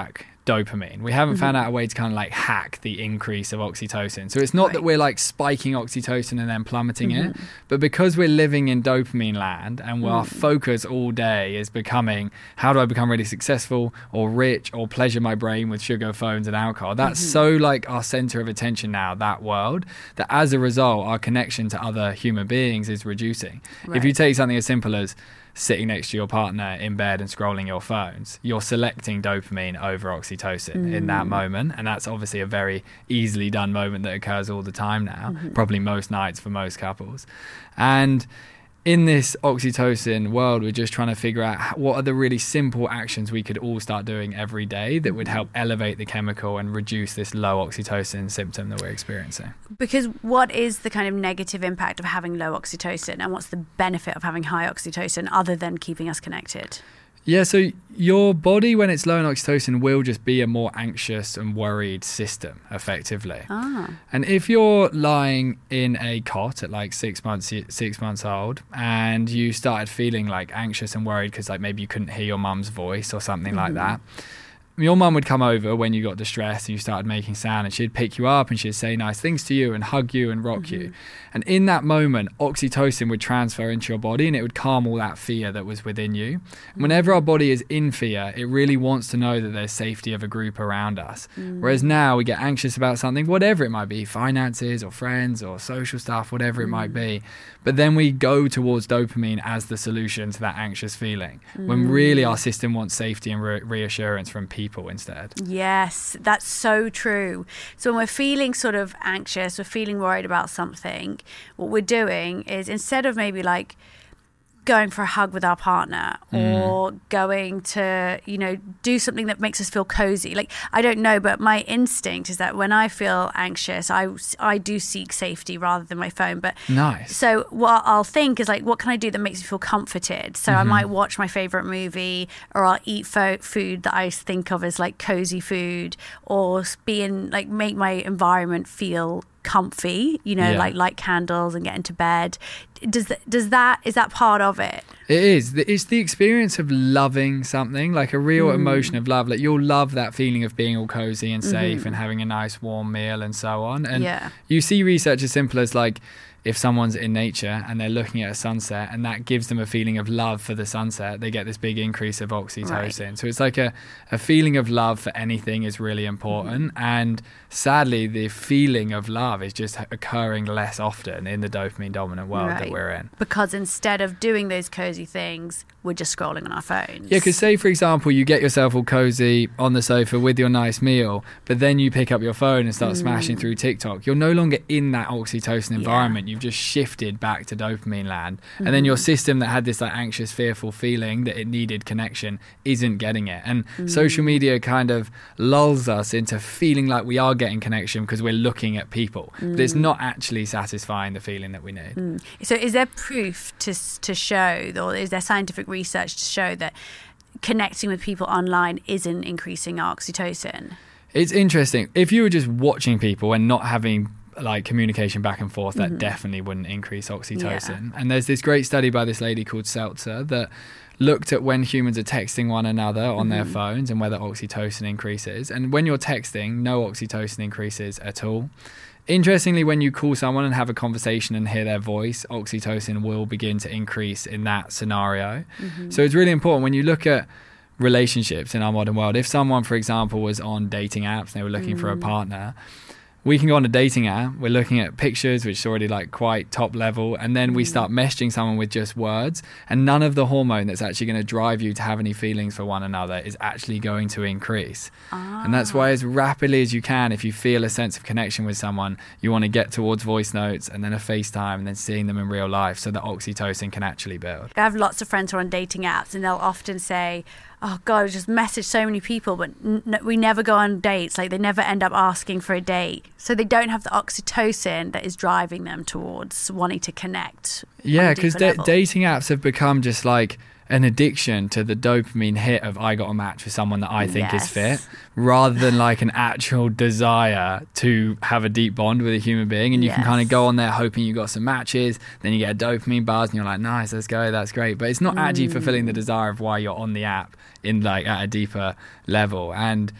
dopamine. We haven't found out a way to kind of like hack the increase of oxytocin. So it's not that we're like spiking oxytocin and then plummeting it, but because we're living in dopamine land and our focus all day is becoming, how do I become really successful or rich or pleasure my brain with sugar, phones and alcohol? That's so like our center of attention now, that world, that as a result, our connection to other human beings is reducing. Right. If you take something as simple as sitting next to your partner in bed and scrolling your phones, you're selecting dopamine over oxytocin in that moment. And that's obviously a very easily done moment that occurs all the time now, probably most nights for most couples. And in this oxytocin world, we're just trying to figure out what are the really simple actions we could all start doing every day that would help elevate the chemical and reduce this low oxytocin symptom that we're experiencing. Because what is the kind of negative impact of having low oxytocin, and what's the benefit of having high oxytocin other than keeping us connected? Yeah, so your body, when it's low in oxytocin, will just be a more anxious and worried system, effectively. And if you're lying in a cot at like 6 months old, and you started feeling like anxious and worried because like maybe you couldn't hear your mum's voice or something like that, your mum would come over when you got distressed and you started making sound, and she'd pick you up and she'd say nice things to you and hug you and rock you. And in that moment, oxytocin would transfer into your body and it would calm all that fear that was within you. And whenever our body is in fear, it really wants to know that there's safety of a group around us. Whereas now we get anxious about something, whatever it might be, finances or friends or social stuff, whatever it might be. But then we go towards dopamine as the solution to that anxious feeling, when really our system wants safety and reassurance from people instead. Yes, that's so true. So when we're feeling sort of anxious, we're feeling worried about something, what we're doing is, instead of maybe like going for a hug with our partner or going to, you know, do something that makes us feel cozy. Like, I don't know, but my instinct is that when I feel anxious, I do seek safety rather than my phone. But nice. So what I'll think is like, what can I do that makes me feel comforted? So I might watch my favorite movie, or I'll eat food that I think of as like cozy food, or make my environment feel comfy, you know, like light candles and get into bed. Is that part of it? It is. It's the experience of loving something, like a real emotion of love. Like, you'll love that feeling of being all cozy and safe and having a nice warm meal and so on. And you see research as simple as like, if someone's in nature and they're looking at a sunset and that gives them a feeling of love for the sunset, they get this big increase of oxytocin. Right. So it's like a feeling of love for anything is really important. And sadly, the feeling of love is just occurring less often in the dopamine dominant world that we're in. Because instead of doing those cozy things, we're just scrolling on our phones. Yeah, because say, for example, you get yourself all cozy on the sofa with your nice meal, but then you pick up your phone and start smashing through TikTok. You're no longer in that oxytocin environment. You've just shifted back to dopamine land. And then your system that had this like anxious, fearful feeling that it needed connection isn't getting it. And social media kind of lulls us into feeling like we are getting connection because we're looking at people. But it's not actually satisfying the feeling that we need. So is there proof to show, or is there scientific research to show that connecting with people online isn't increasing our oxytocin? It's interesting. If you were just watching people and not having like communication back and forth, that definitely wouldn't increase oxytocin. And there's this great study by this lady called Seltzer that looked at when humans are texting one another on their phones and whether oxytocin increases. And when you're texting, no oxytocin increases at all. Interestingly, when you call someone and have a conversation and hear their voice, oxytocin will begin to increase in that scenario. So it's really important when you look at relationships in our modern world. If someone, for example, was on dating apps and they were looking for a partner, we can go on a dating app, we're looking at pictures, which is already like quite top level, and then we start messaging someone with just words, and none of the hormone that's actually going to drive you to have any feelings for one another is actually going to increase. And that's why, as rapidly as you can, if you feel a sense of connection with someone, you want to get towards voice notes and then a FaceTime and then seeing them in real life so that oxytocin can actually build. I have lots of friends who are on dating apps, and they'll often say, oh God, I just message so many people, but we never go on dates. Like, they never end up asking for a date. So they don't have the oxytocin that is driving them towards wanting to connect. Yeah, because dating apps have become just like an addiction to the dopamine hit of I got a match with someone that I think is fit, rather than like an actual desire to have a deep bond with a human being. And you can kind of go on there hoping you got some matches, then you get a dopamine buzz and you're like, nice, let's go, that's great. But it's not actually fulfilling the desire of why you're on the app in like at a deeper level. And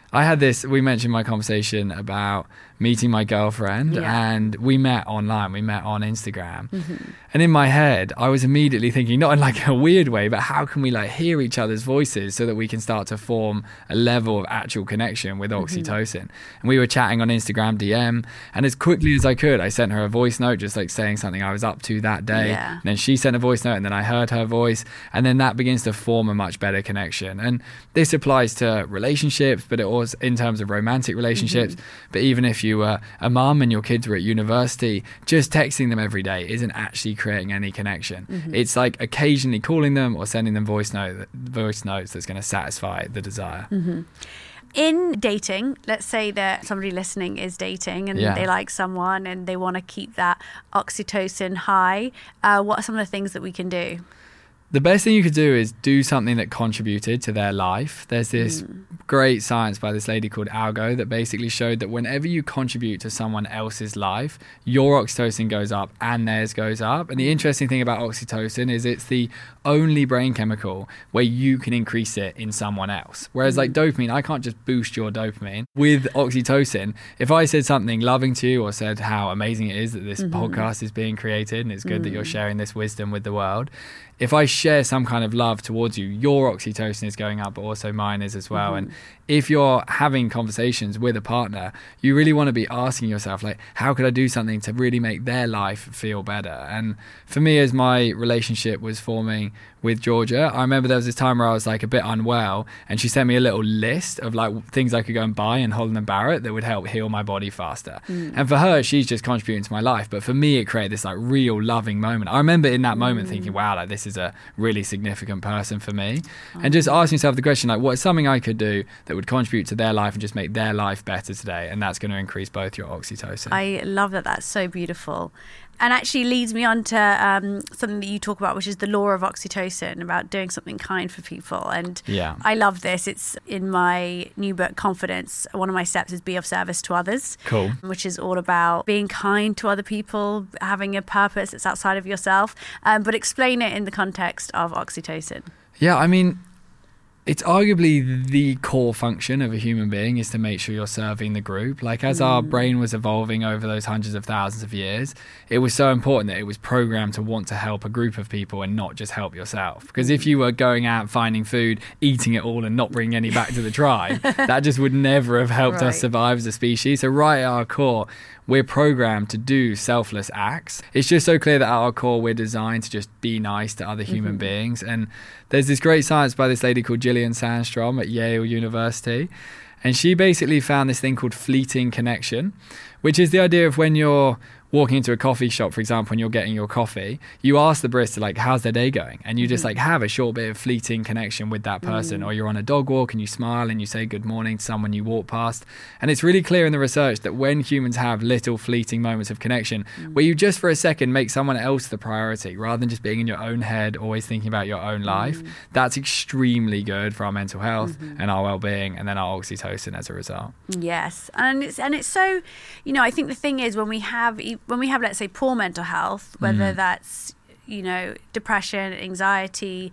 I had this, we mentioned my conversation about meeting my girlfriend, and we met online, we met on Instagram. And in my head, I was immediately thinking, not in like a weird way, but how can we like hear each other's voices so that we can start to form a level of actual connection with oxytocin? And we were chatting on Instagram DM, and as quickly as I could, I sent her a voice note, just like saying something I was up to that day. And then she sent a voice note, and then I heard her voice, and then that begins to form a much better connection. And this applies to relationships, but it was in terms of romantic relationships. But even if you were a mum and your kids were at university, just texting them every day isn't actually creating any connection. It's like occasionally calling them or sending them voice notes that's going to satisfy the desire. In dating, let's say that somebody listening is dating and they like someone and they want to keep that oxytocin high. What are some of the things that we can do? The best thing you could do is do something that contributed to their life. There's this great science by this lady called Algo that basically showed that whenever you contribute to someone else's life, your oxytocin goes up and theirs goes up. And the interesting thing about oxytocin is it's the only brain chemical where you can increase it in someone else. Whereas like dopamine, I can't just boost your dopamine. With oxytocin, if I said something loving to you or said how amazing it is that this podcast is being created and it's good that you're sharing this wisdom with the world, if I share some kind of love towards you, your oxytocin is going up, but also mine is as well. And if you're having conversations with a partner, you really want to be asking yourself, like, how could I do something to really make their life feel better? And for me, as my relationship was forming with Georgia, I remember there was this time where I was like a bit unwell, and she sent me a little list of like things I could go and buy in Holland & Barrett that would help heal my body faster. And for her, she's just contributing to my life. But for me, it created this like real loving moment. I remember in that moment thinking, wow, like this is a really significant person for me. And just asking yourself the question, like, what's something I could do that would contribute to their life and just make their life better today? And that's going to increase both your oxytocin. I love that. That's so beautiful. And actually leads me on to something that you talk about, which is the law of oxytocin, about doing something kind for people. And I love this. It's in my new book, Confidence. One of my steps is be of service to others. Cool. Which is all about being kind to other people, having a purpose that's outside of yourself. But explain it in the context of oxytocin. Yeah, I mean, it's arguably the core function of a human being is to make sure you're serving the group. Like as our brain was evolving over those hundreds of thousands of years, it was so important that it was programmed to want to help a group of people and not just help yourself. Because if you were going out finding food, eating it all and not bringing any back to the tribe, that just would never have helped us survive as a species. So right at our core, we're programmed to do selfless acts. It's just so clear that at our core, we're designed to just be nice to other human beings. And there's this great science by this lady called Gillian Sandstrom at Yale University. And she basically found this thing called fleeting connection, which is the idea of when you're walking into a coffee shop, for example, and you're getting your coffee, you ask the barista, like, how's their day going? And you just like have a short bit of fleeting connection with that person. Or you're on a dog walk and you smile and you say good morning to someone you walk past. And it's really clear in the research that when humans have little fleeting moments of connection, where you just for a second make someone else the priority rather than just being in your own head, always thinking about your own life, that's extremely good for our mental health and our well-being, and then our oxytocin as a result. Yes. And it's so, you know, I think the thing is when we have, let's say, poor mental health, whether that's, you know, depression, anxiety,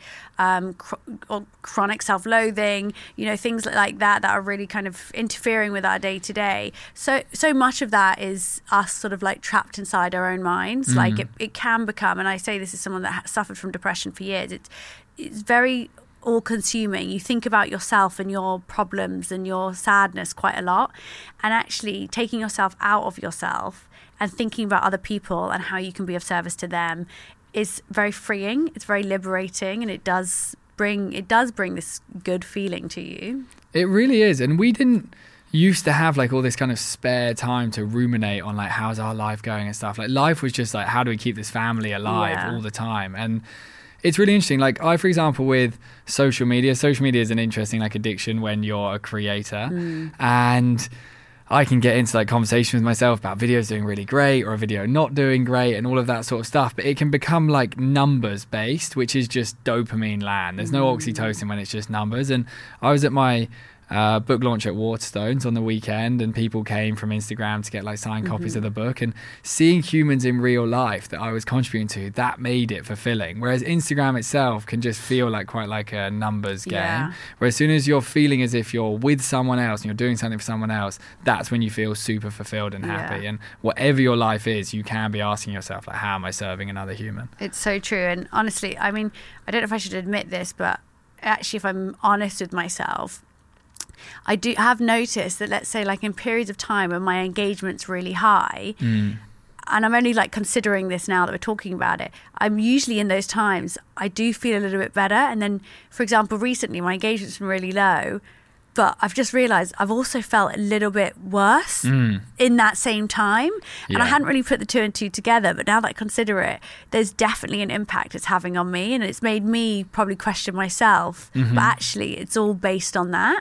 or chronic self-loathing, you know, things like that are really kind of interfering with our day-to-day. So much of that is us sort of like trapped inside our own minds. Like it can become, and I say this as someone that suffered from depression for years, it's very all-consuming. You think about yourself and your problems and your sadness quite a lot, and actually taking yourself out of yourself and thinking about other people and how you can be of service to them is very freeing. It's very liberating, and it does bring this good feeling to you. It really is. And we didn't used to have like all this kind of spare time to ruminate on like how's our life going and stuff. Like life was just like, how do we keep this family alive all the time? And it's really interesting. Like I, for example, with social media is an interesting like addiction when you're a creator. And I can get into like conversations with myself about videos doing really great or a video not doing great and all of that sort of stuff. But it can become like numbers based, which is just dopamine land. There's no oxytocin when it's just numbers. And I was at my book launch at Waterstones on the weekend, and people came from Instagram to get like signed copies of the book, and seeing humans in real life that I was contributing to, that made it fulfilling. Whereas Instagram itself can just feel like quite like a numbers game. Whereas as soon as you're feeling as if you're with someone else and you're doing something for someone else, that's when you feel super fulfilled and happy. And whatever your life is, you can be asking yourself, like, how am I serving another human? It's so true. And honestly, I mean, I don't know if I should admit this, but actually, if I'm honest with myself, I do have noticed that, let's say, like in periods of time when my engagement's really high, and I'm only like considering this now that we're talking about it, I'm usually in those times, I do feel a little bit better. And then, for example, recently my engagement's been really low, but I've just realised I've also felt a little bit worse in that same time. And I hadn't really put the two and two together, but now that I consider it, there's definitely an impact it's having on me, and it's made me probably question myself. But actually, it's all based on that.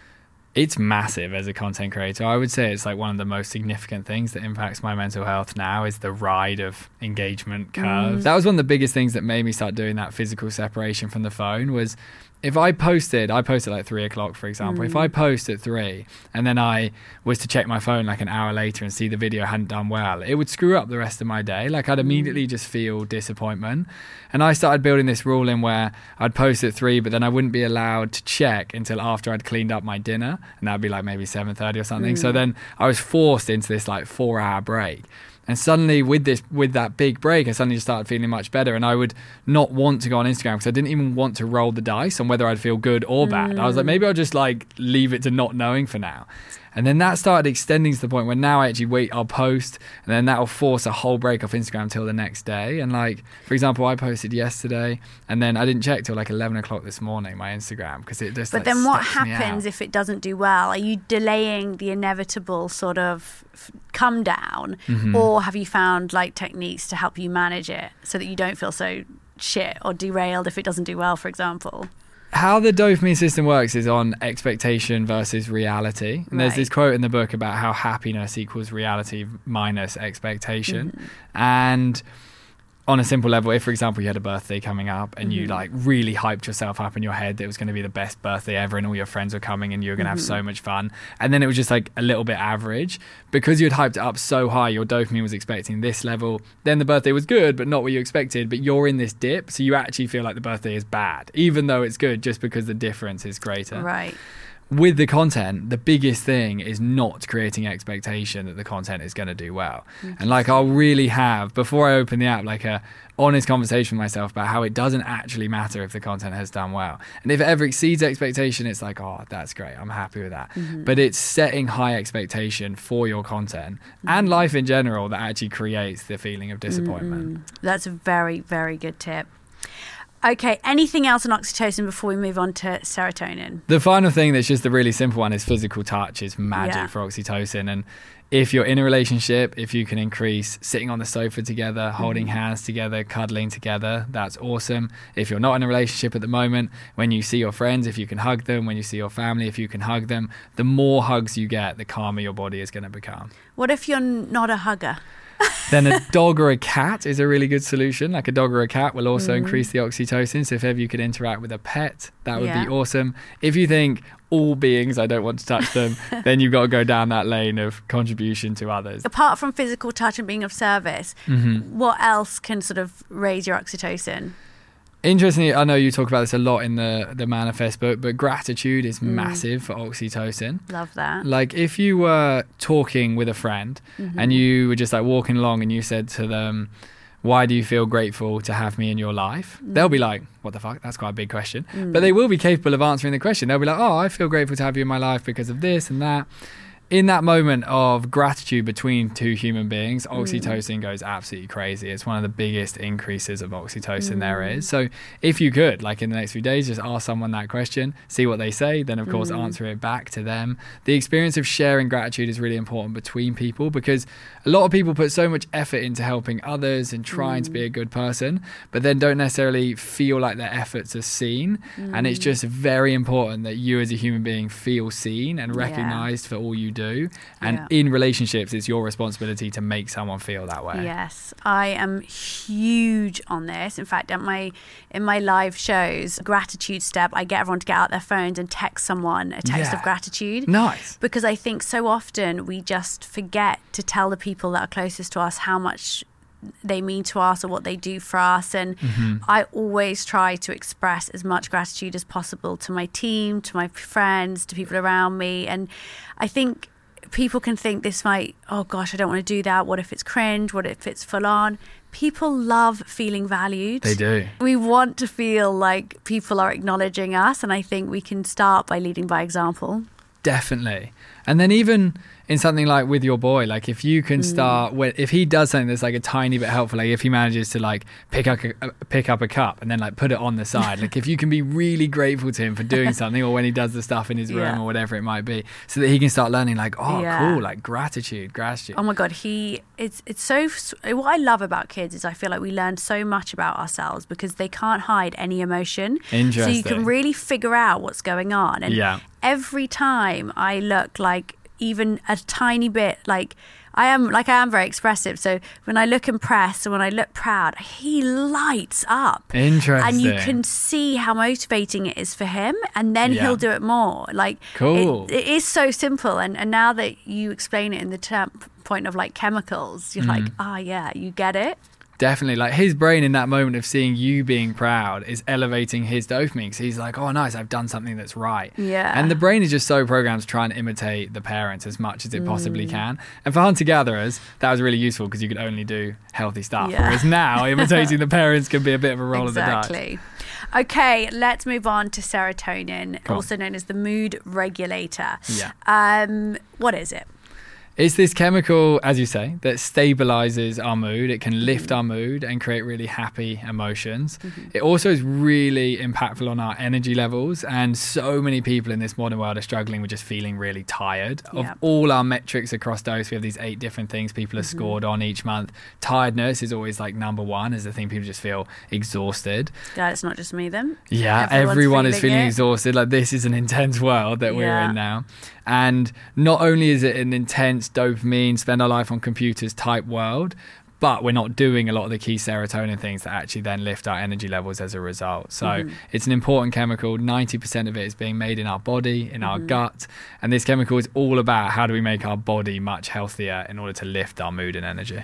It's massive as a content creator. I would say it's like one of the most significant things that impacts my mental health now is the ride of engagement curve. That was one of the biggest things that made me start doing that physical separation from the phone. Was if I posted like 3:00, for example, if I post at 3 and then I was to check my phone like an hour later and see the video hadn't done well, it would screw up the rest of my day. Like I'd immediately just feel disappointment. And I started building this rule in where I'd post at 3, but then I wouldn't be allowed to check until after I'd cleaned up my dinner. And that'd be like maybe 7:30 or something. So then I was forced into this like 4-hour break. And suddenly with that big break, I suddenly just started feeling much better. And I would not want to go on Instagram because I didn't even want to roll the dice on whether I'd feel good or bad. I was like, maybe I'll just like leave it to not knowing for now. And then that started extending to the point where now I actually I'll post, and then that'll force a whole break off Instagram until the next day. And like, for example, I posted yesterday and then I didn't check till like 11 o'clock this morning, my Instagram, because it just But then what happens if it doesn't do well? Are you delaying the inevitable sort of come down, or have you found like techniques to help you manage it so that you don't feel so shit or derailed if it doesn't do well, for example? How the dopamine system works is on expectation versus reality. And there's this quote in the book about how happiness equals reality minus expectation. And on a simple level, if, for example, you had a birthday coming up and you like really hyped yourself up in your head that it was going to be the best birthday ever and all your friends were coming and you were going to have so much fun, and then it was just like a little bit average, because you had hyped it up so high, your dopamine was expecting this level, then the birthday was good but not what you expected, but you're in this dip, so you actually feel like the birthday is bad even though it's good, just because the difference is greater. Right. With the content, the biggest thing is not creating expectation that the content is going to do well. And like, I'll really have, before I open the app, like a honest conversation with myself about how it doesn't actually matter if the content has done well. And if it ever exceeds expectation, it's like, oh, that's great, I'm happy with that. But it's setting high expectation for your content and life in general that actually creates the feeling of disappointment. That's a very, very good tip. Okay, anything else on oxytocin before we move on to serotonin? The final thing that's just the really simple one is physical touch is magic for oxytocin. And if you're in a relationship, if you can increase sitting on the sofa together, holding hands together, cuddling together, that's awesome. If you're not in a relationship at the moment, when you see your friends, if you can hug them, when you see your family, if you can hug them, the more hugs you get, the calmer your body is going to become. What if you're not a hugger? Then a dog or a cat is a really good solution. Like a dog or a cat will also increase the oxytocin. So if ever you could interact with a pet, that would be awesome. If you think all beings, I don't want to touch them, then you've got to go down that lane of contribution to others. Apart from physical touch and being of service, what else can sort of raise your oxytocin? Interestingly, I know you talk about this a lot in the Manifest book, but gratitude is massive for oxytocin. Love that. Like if you were talking with a friend and you were just like walking along and you said to them, why do you feel grateful to have me in your life? They'll be like, what the fuck? That's quite a big question. But they will be capable of answering the question. They'll be like, oh, I feel grateful to have you in my life because of this and that. In that moment of gratitude between two human beings, oxytocin goes absolutely crazy. It's one of the biggest increases of oxytocin there is. So if you could, like in the next few days, just ask someone that question, see what they say, then of course answer it back to them. The experience of sharing gratitude is really important between people, because a lot of people put so much effort into helping others and trying to be a good person, but then don't necessarily feel like their efforts are seen. And it's just very important that you as a human being feel seen and recognized for all you do. And in relationships, it's your responsibility to make someone feel that way. Yes, I am huge on this. In fact, in my live shows, gratitude step, I get everyone to get out their phones and text someone a text of gratitude. Nice. Because I think so often we just forget to tell the people that are closest to us how much they mean to us or what they do for us. And I always try to express as much gratitude as possible to my team, to my friends, to people around me. And I think people can think this might, oh gosh, I don't want to do that. What if it's cringe? What if it's full on? People love feeling valued. They do. We want to feel like people are acknowledging us. And I think we can start by leading by example. Definitely. And then even in something like with your boy, like if you can start if he does something that's like a tiny bit helpful, like if he manages to like pick up a cup and then like put it on the side, like if you can be really grateful to him for doing something, or when he does the stuff in his room or whatever it might be, so that he can start learning like, cool, like gratitude. Oh my God, it's so, what I love about kids is I feel like we learn so much about ourselves because they can't hide any emotion. Interesting. So you can really figure out what's going on. And every time I look like even a tiny bit like I am very expressive, so when I look impressed and when I look proud, he lights up. Interesting. And you can see how motivating it is for him, and then he'll do it more. Like, cool. It is so simple, and now that you explain it in the point of like chemicals, you're like, you get it. Definitely, like his brain in that moment of seeing you being proud is elevating his dopamine, because he's like, oh nice, I've done something that's right. And the brain is just so programmed to try and imitate the parents as much as it possibly can. And for hunter-gatherers, that was really useful because you could only do healthy stuff, whereas now imitating the parents can be a bit of a roll of the dice. Exactly. Okay, let's move on to serotonin, also known as the mood regulator. What is it? It's this chemical, as you say, that stabilizes our mood. It can lift our mood and create really happy emotions. It also is really impactful on our energy levels. And so many people in this modern world are struggling with just feeling really tired. Of all our metrics across Dose, we have these 8 different things people are scored on each month. Tiredness is always like number 1, is the thing people just feel exhausted. Yeah, it's not just me then. Yeah, everyone is feeling exhausted. Like, this is an intense world that we're in now. And not only is it an intense dopamine, spend our life on computers type world, but we're not doing a lot of the key serotonin things that actually then lift our energy levels as a result. So it's an important chemical. 90% of it is being made in our body, in our gut. And this chemical is all about how do we make our body much healthier in order to lift our mood and energy.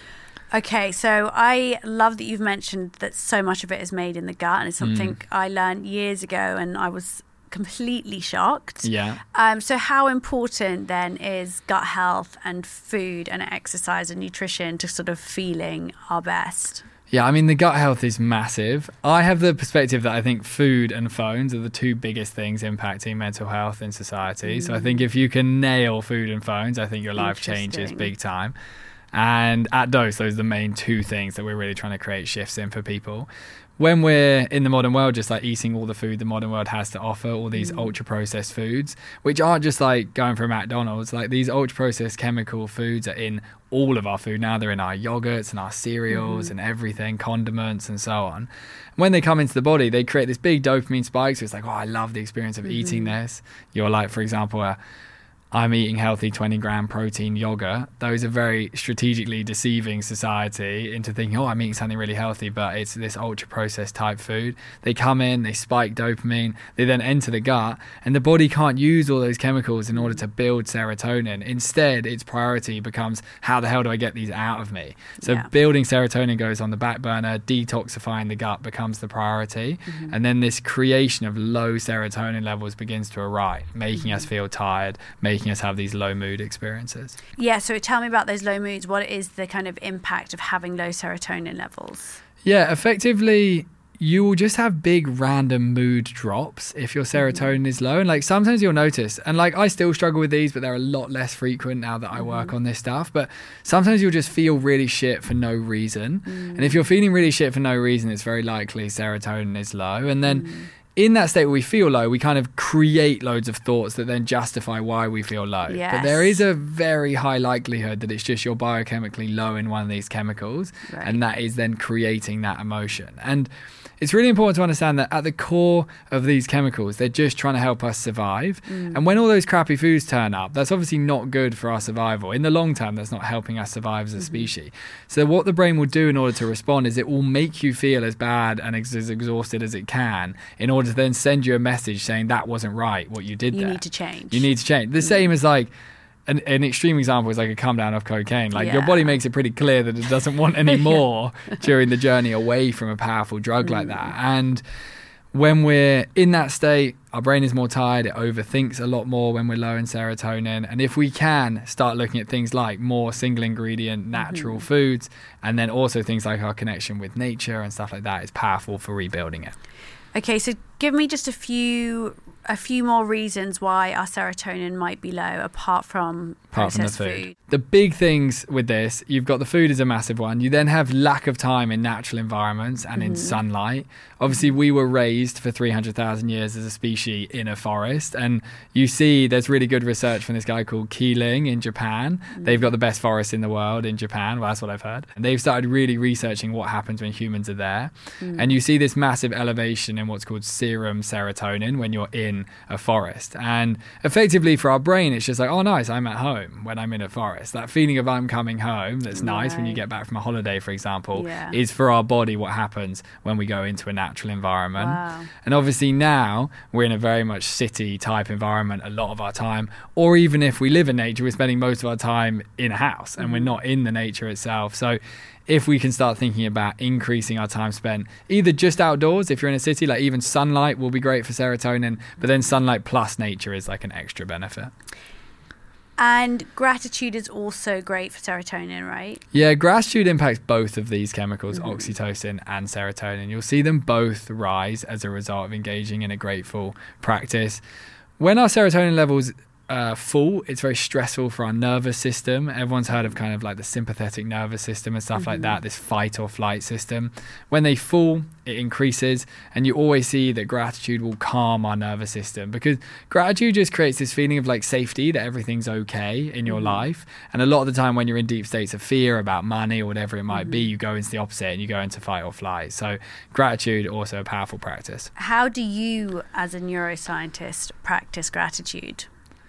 Okay, so I love that you've mentioned that so much of it is made in the gut, and it's something I learned years ago, and I was completely shocked. So how important then is gut health and food and exercise and nutrition to sort of feeling our best? Yeah, I mean, the gut health is massive. I have the perspective that I think food and phones are the 2 biggest things impacting mental health in society. So I think if you can nail food and phones, I think your life changes big time. And at Dose, those are the main 2 things that we're really trying to create shifts in for people. When we're in the modern world, just like eating all the food the modern world has to offer, all these ultra-processed foods, which aren't just like going for a McDonald's, like these ultra-processed chemical foods are in all of our food now. They're in our yogurts and our cereals and everything, condiments and so on. When they come into the body, they create this big dopamine spike. So it's like, oh, I love the experience of eating this. You're like, for example, I'm eating healthy 20-gram protein yogurt. Those are very strategically deceiving society into thinking, oh, I'm eating something really healthy, but it's this ultra-processed type food. They come in, they spike dopamine, they then enter the gut, and the body can't use all those chemicals in order to build serotonin. Instead, its priority becomes, how the hell do I get these out of me? So building serotonin goes on the back burner, detoxifying the gut becomes the priority, and then this creation of low serotonin levels begins to arise, making us feel tired, making us have these low mood experiences. Yeah, so tell me about those low moods. What is the kind of impact of having low serotonin levels? Yeah, effectively, you will just have big random mood drops if your serotonin is low. And like sometimes you'll notice, and like I still struggle with these, but they're a lot less frequent now that I work on this stuff. But sometimes you'll just feel really shit for no reason. And if you're feeling really shit for no reason, it's very likely serotonin is low. And then in that state where we feel low, we kind of create loads of thoughts that then justify why we feel low. Yes. But there is a very high likelihood that it's just you're biochemically low in one of these chemicals, Right. and that is then creating that emotion. And it's really important to understand that at the core of these chemicals, they're just trying to help us survive. And when all those crappy foods turn up, that's obviously not good for our survival. In the long term, that's not helping us survive as a species. So what the brain will do in order to respond is it will make you feel as bad and as exhausted as it can in order to then send you a message saying that wasn't right, what you did You there. need to change. You need to change. The same as like, an extreme example is like a come down off cocaine. Like your Yeah. body makes it pretty clear that it doesn't want any more during the journey away from a powerful drug like that. And when we're in that state, our brain is more tired. It overthinks a lot more when we're low in serotonin. And if we can start looking at things like more single ingredient natural foods, and then also things like our connection with nature and stuff like that, it's powerful for rebuilding it. Okay, so give me just a few more reasons why our serotonin might be low apart from processed food. The big things with this, you've got the food is a massive one. You then have lack of time in natural environments and in sunlight. Obviously, we were raised for 300,000 years as a species in a forest. And you see there's really good research from this guy called Keeling in Japan. They've got the best forest in the world in Japan. Well, that's what I've heard. And they've started really researching what happens when humans are there. And you see this massive elevation in what's called serum serotonin when you're in a forest. And effectively for our brain, it's just like, oh, nice, I'm at home when I'm in a forest. That feeling of I'm coming home, that's nice when you get back from a holiday, for example, is for our body what happens when we go into a natural environment. Wow. And obviously now we're in a very much city type environment a lot of our time, or even if we live in nature, we're spending most of our time in a house and we're not in the nature itself. So if we can start thinking about increasing our time spent either just outdoors, if you're in a city, like even sunlight will be great for serotonin, but then sunlight plus nature is like an extra benefit. And gratitude is also great for serotonin, right? Yeah, gratitude impacts both of these chemicals, oxytocin and serotonin. You'll see them both rise as a result of engaging in a grateful practice. When our serotonin levels full, it's very stressful for our nervous system. Everyone's heard of kind of like the sympathetic nervous system and stuff like that, this fight or flight system. When they fall, it increases, and you always see that gratitude will calm our nervous system, because gratitude just creates this feeling of like safety, that everything's okay in your life. And a lot of the time when you're in deep states of fear about money or whatever it might be, you go into the opposite and you go into fight or flight. So gratitude, also a powerful practice. How do you, as a neuroscientist, practice gratitude?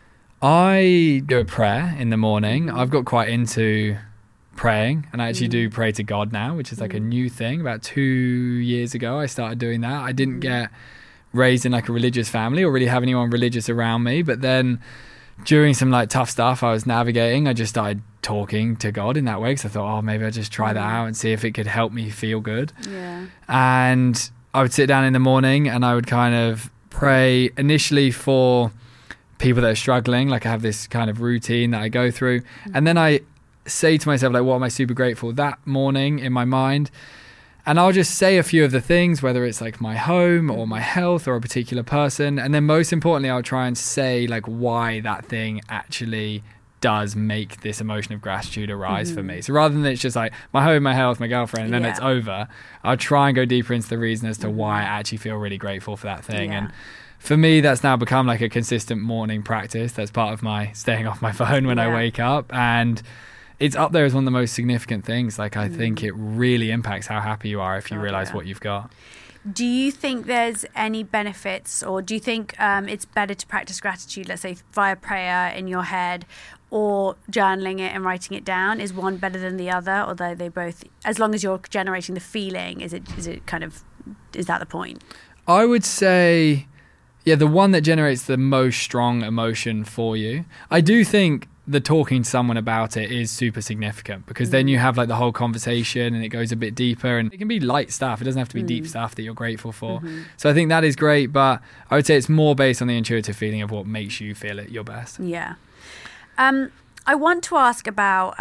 I do a prayer in the morning. I've got quite into praying, and I actually do pray to God now, which is like a new thing. About 2 years ago, I started doing that. I didn't get raised in like a religious family or really have anyone religious around me. But then during some like tough stuff I was navigating, I just started talking to God in that way, because I thought, oh, maybe I'll just try that out and see if it could help me feel good. Yeah. And I would sit down in the morning and I would kind of pray initially for people that are struggling. Like I have this kind of routine that I go through, and then I say to myself, like, what am I super grateful that morning in my mind? And I'll just say a few of the things, whether it's like my home or my health or a particular person. And then most importantly, I'll try and say like why that thing actually does make this emotion of gratitude arise for me. So rather than it's just like my home, my health, my girlfriend, and then it's over, I'll try and go deeper into the reason as to why I actually feel really grateful for that thing. And for me, that's now become like a consistent morning practice. That's part of my staying off my phone when I wake up. And it's up there as one of the most significant things. Like I think it really impacts how happy you are if you realize what you've got. Do you think there's any benefits, or do you think it's better to practice gratitude, let's say via prayer in your head, or journaling it and writing it down? Is one better than the other, although they both, as long as you're generating the feeling, is it kind of, is that the point? I would say, yeah, the one that generates the most strong emotion for you. I do think the talking to someone about it is super significant, because then you have like the whole conversation and it goes a bit deeper, and it can be light stuff. It doesn't have to be deep stuff that you're grateful for. So I think that is great, but I would say it's more based on the intuitive feeling of what makes you feel at your best. Yeah. I want to ask about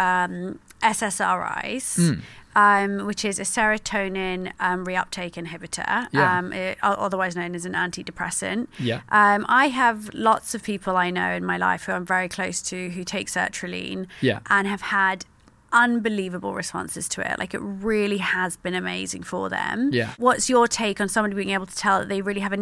SSRIs. Which is a serotonin reuptake inhibitor, otherwise known as an antidepressant. Yeah. I have lots of people I know in my life who I'm very close to who take sertraline and have had unbelievable responses to it. Like, it really has been amazing for them. Yeah. What's your take on somebody being able to tell that they really have a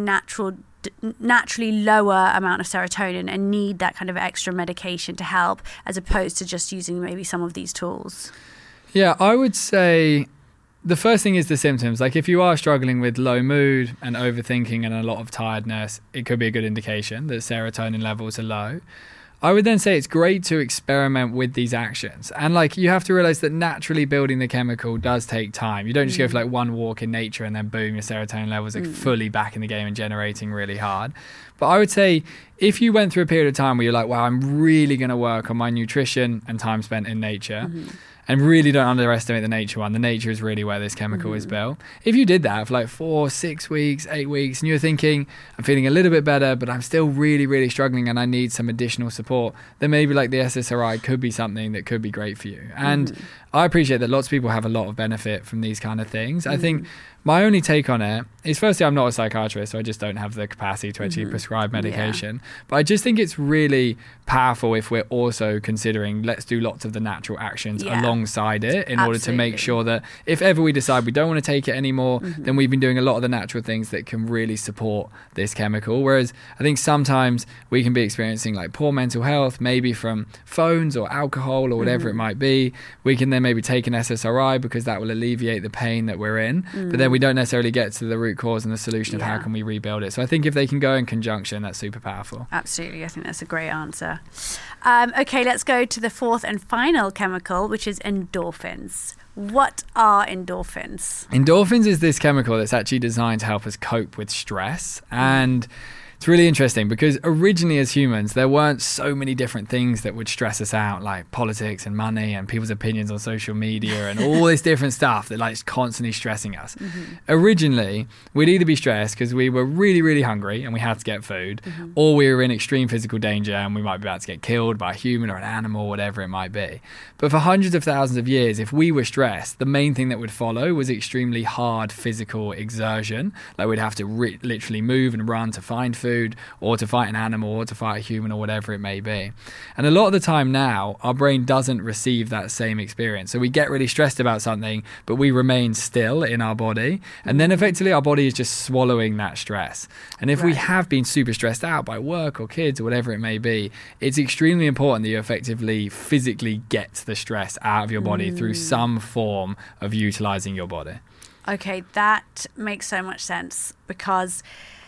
naturally lower amount of serotonin and need that kind of extra medication to help, as opposed to just using maybe some of these tools? Yeah, I would say the first thing is the symptoms. Like, if you are struggling with low mood and overthinking and a lot of tiredness, it could be a good indication that serotonin levels are low. I would then say it's great to experiment with these actions. And like, you have to realize that naturally building the chemical does take time. You don't just go for like one walk in nature and then boom, your serotonin levels are fully back in the game and generating really hard. But I would say if you went through a period of time where you're like, wow, I'm really going to work on my nutrition and time spent in nature, and really don't underestimate the nature one. The nature is really where this chemical is built. If you did that for like 4, 6 weeks, 8 weeks, and you're thinking, I'm feeling a little bit better, but I'm still really, really struggling and I need some additional support, then maybe like the SSRI could be something that could be great for you. And I appreciate that lots of people have a lot of benefit from these kind of things. I think my only take on it is, firstly, I'm not a psychiatrist, so I just don't have the capacity to actually prescribe medication. Yeah. But I just think it's really powerful if we're also considering, let's do lots of the natural actions alongside it in order to make sure that if ever we decide we don't want to take it anymore, then we've been doing a lot of the natural things that can really support this chemical. Whereas I think sometimes we can be experiencing like poor mental health, maybe from phones or alcohol or whatever it might be. We can then maybe take an SSRI because that will alleviate the pain that we're in. But then we don't necessarily get to the root cause and the solution of how can we rebuild it. So I think if they can go in conjunction, that's super powerful. Absolutely. I think that's a great answer. Okay, let's go to the fourth and final chemical, which is endorphins. What are endorphins? Endorphins is this chemical that's actually designed to help us cope with stress. And it's really interesting because originally as humans, there weren't so many different things that would stress us out, like politics and money and people's opinions on social media and all this different stuff that like is constantly stressing us. Originally, we'd either be stressed because we were really, really hungry and we had to get food, or we were in extreme physical danger and we might be about to get killed by a human or an animal, whatever it might be. But for hundreds of thousands of years, if we were stressed, the main thing that would follow was extremely hard physical exertion. Like, we'd have to literally move and run to find food, or to fight an animal, or to fight a human, or whatever it may be. And a lot of the time now, our brain doesn't receive that same experience. So we get really stressed about something, but we remain still in our body. And then effectively our body is just swallowing that stress. And if we have been super stressed out by work or kids or whatever it may be, it's extremely important that you effectively physically get the stress out of your body through some form of utilizing your body. Okay, that makes so much sense because,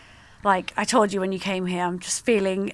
like I told you when you came here, I'm just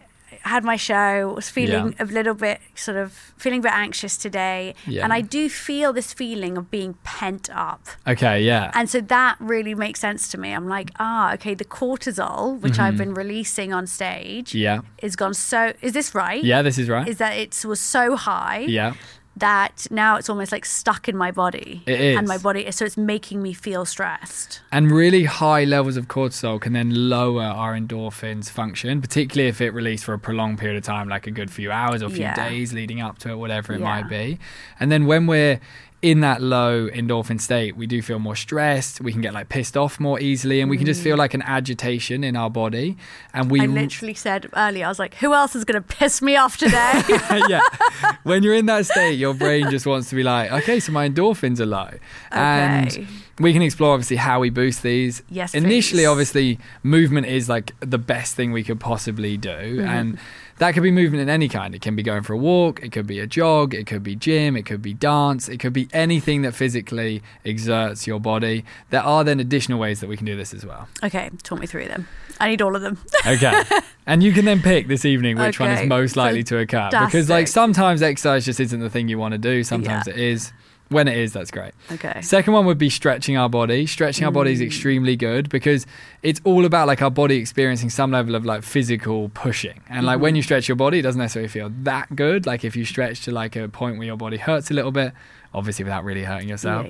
had my show, was feeling a little bit feeling a bit anxious today. Yeah. And I do feel this feeling of being pent up. Okay, yeah. And so that really makes sense to me. I'm like, okay, the cortisol, which I've been releasing on stage, is gone so, is this right? Yeah, this is right. Is that it was so high. Yeah. That now it's almost like stuck in my body. It is. And my body, so it's making me feel stressed. And really high levels of cortisol can then lower our endorphins function, particularly if it released for a prolonged period of time, like a good few hours or a few days leading up to it, whatever it might be. And then when we're in that low endorphin state, we do feel more stressed, we can get like pissed off more easily, and we can just feel like an agitation in our body. And I literally said earlier, I was like, who else is going to piss me off today? Yeah. When you're in that state, your brain just wants to be like, okay, so my endorphins are low. Okay. And we can explore obviously how we boost these. Yes, initially, please. Obviously, movement is like the best thing we could possibly do. And that could be movement in any kind. It can be going for a walk, it could be a jog, it could be gym, it could be dance, it could be anything that physically exerts your body. There are then additional ways that we can do this as well. Okay, talk me through them. I need all of them. Okay. And you can then pick this evening which one is most likely to occur. Because like sometimes exercise just isn't the thing you want to do, sometimes it is. When it is, that's great. Okay. Second one would be stretching our body. Stretching our body is extremely good because it's all about like our body experiencing some level of like physical pushing. And like when you stretch your body, it doesn't necessarily feel that good. Like if you stretch to like a point where your body hurts a little bit, obviously without really hurting yourself.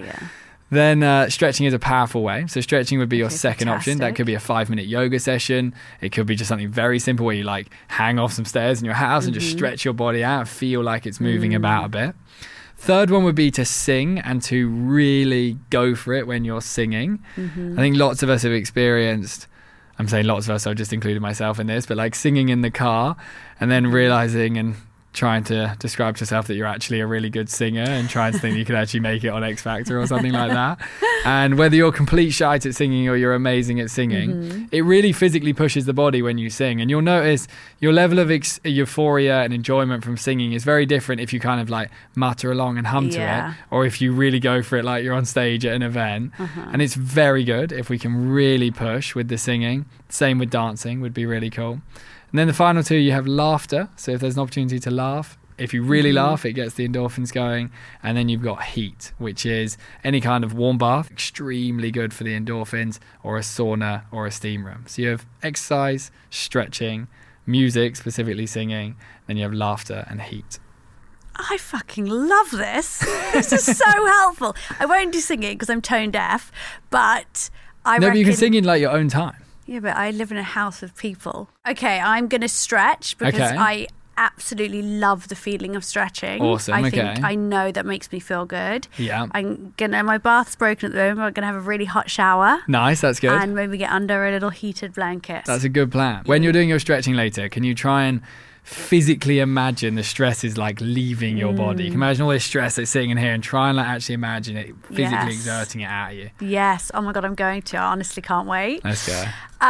Then stretching is a powerful way. So stretching would be your second option. That could be a 5-minute yoga session. It could be just something very simple where you like hang off some stairs in your house and just stretch your body out and feel like it's moving about a bit. Third one would be to sing and to really go for it when you're singing. I think lots of us have experienced, I'm saying lots of us, I've just included myself in this, but like singing in the car and then realizing and trying to describe to yourself that you're actually a really good singer and trying to think you could actually make it on X Factor or something like that. And whether you're complete shite at singing or you're amazing at singing, it really physically pushes the body when you sing. And you'll notice your level of euphoria and enjoyment from singing is very different if you kind of like mutter along and hum to it, or if you really go for it like you're on stage at an event. And it's very good if we can really push with the singing. Same with dancing would be really cool. And then the final two, you have laughter. So if there's an opportunity to laugh, if you really laugh, it gets the endorphins going. And then you've got heat, which is any kind of warm bath, extremely good for the endorphins, or a sauna or a steam room. So you have exercise, stretching, music, specifically singing, then you have laughter and heat. I fucking love this. This is so helpful. I won't do singing because I'm tone deaf, but but you can sing in like your own time. Yeah, but I live in a house of people. Okay, I'm going to stretch because I absolutely love the feeling of stretching. Awesome, I know that makes me feel good. Yeah. My bath's broken at the moment. I'm going to have a really hot shower. Nice, that's good. And maybe get under a little heated blanket. That's a good plan. When you're doing your stretching later, can you try and physically imagine the stress is like leaving your body? You can imagine all this stress that's sitting in here and try and like actually imagine it physically exerting it out of you. Yes. Oh my God, I'm going to. I honestly can't wait. Let's go.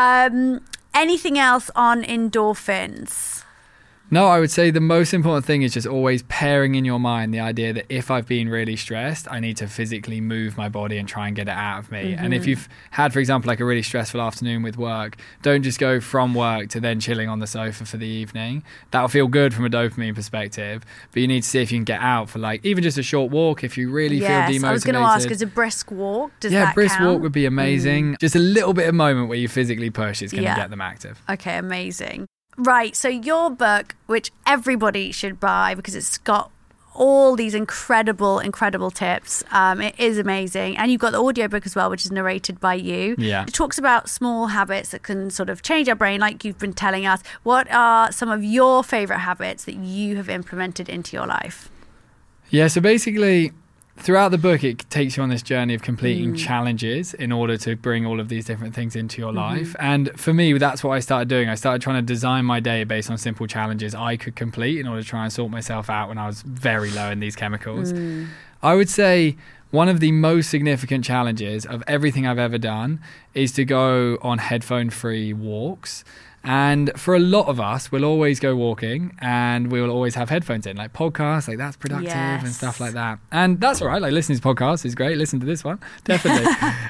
Anything else on endorphins? No, I would say the most important thing is just always pairing in your mind the idea that if I've been really stressed, I need to physically move my body and try and get it out of me. And if you've had, for example, like a really stressful afternoon with work, don't just go from work to then chilling on the sofa for the evening. That'll feel good from a dopamine perspective, but you need to see if you can get out for like even just a short walk if you really feel demotivated. I was going to ask, is a brisk walk, does that count? Brisk walk would be amazing. Just a little bit of moment where you physically push is going to get them active. Okay, amazing. Right, so your book, which everybody should buy because it's got all these incredible tips. It is amazing. And you've got the audiobook as well, which is narrated by you. Yeah. It talks about small habits that can sort of change our brain, like you've been telling us. What are some of your favourite habits that you have implemented into your life? Yeah, so basically, throughout the book, it takes you on this journey of completing challenges in order to bring all of these different things into your life. And for me, that's what I started doing. I started trying to design my day based on simple challenges I could complete in order to try and sort myself out when I was very low in these chemicals. I would say one of the most significant challenges of everything I've ever done is to go on headphone-free walks. And for a lot of us, we'll always go walking and we will always have headphones in, like podcasts, like that's productive and stuff like that. And that's all right. Like listening to podcasts is great. Listen to this one. Definitely.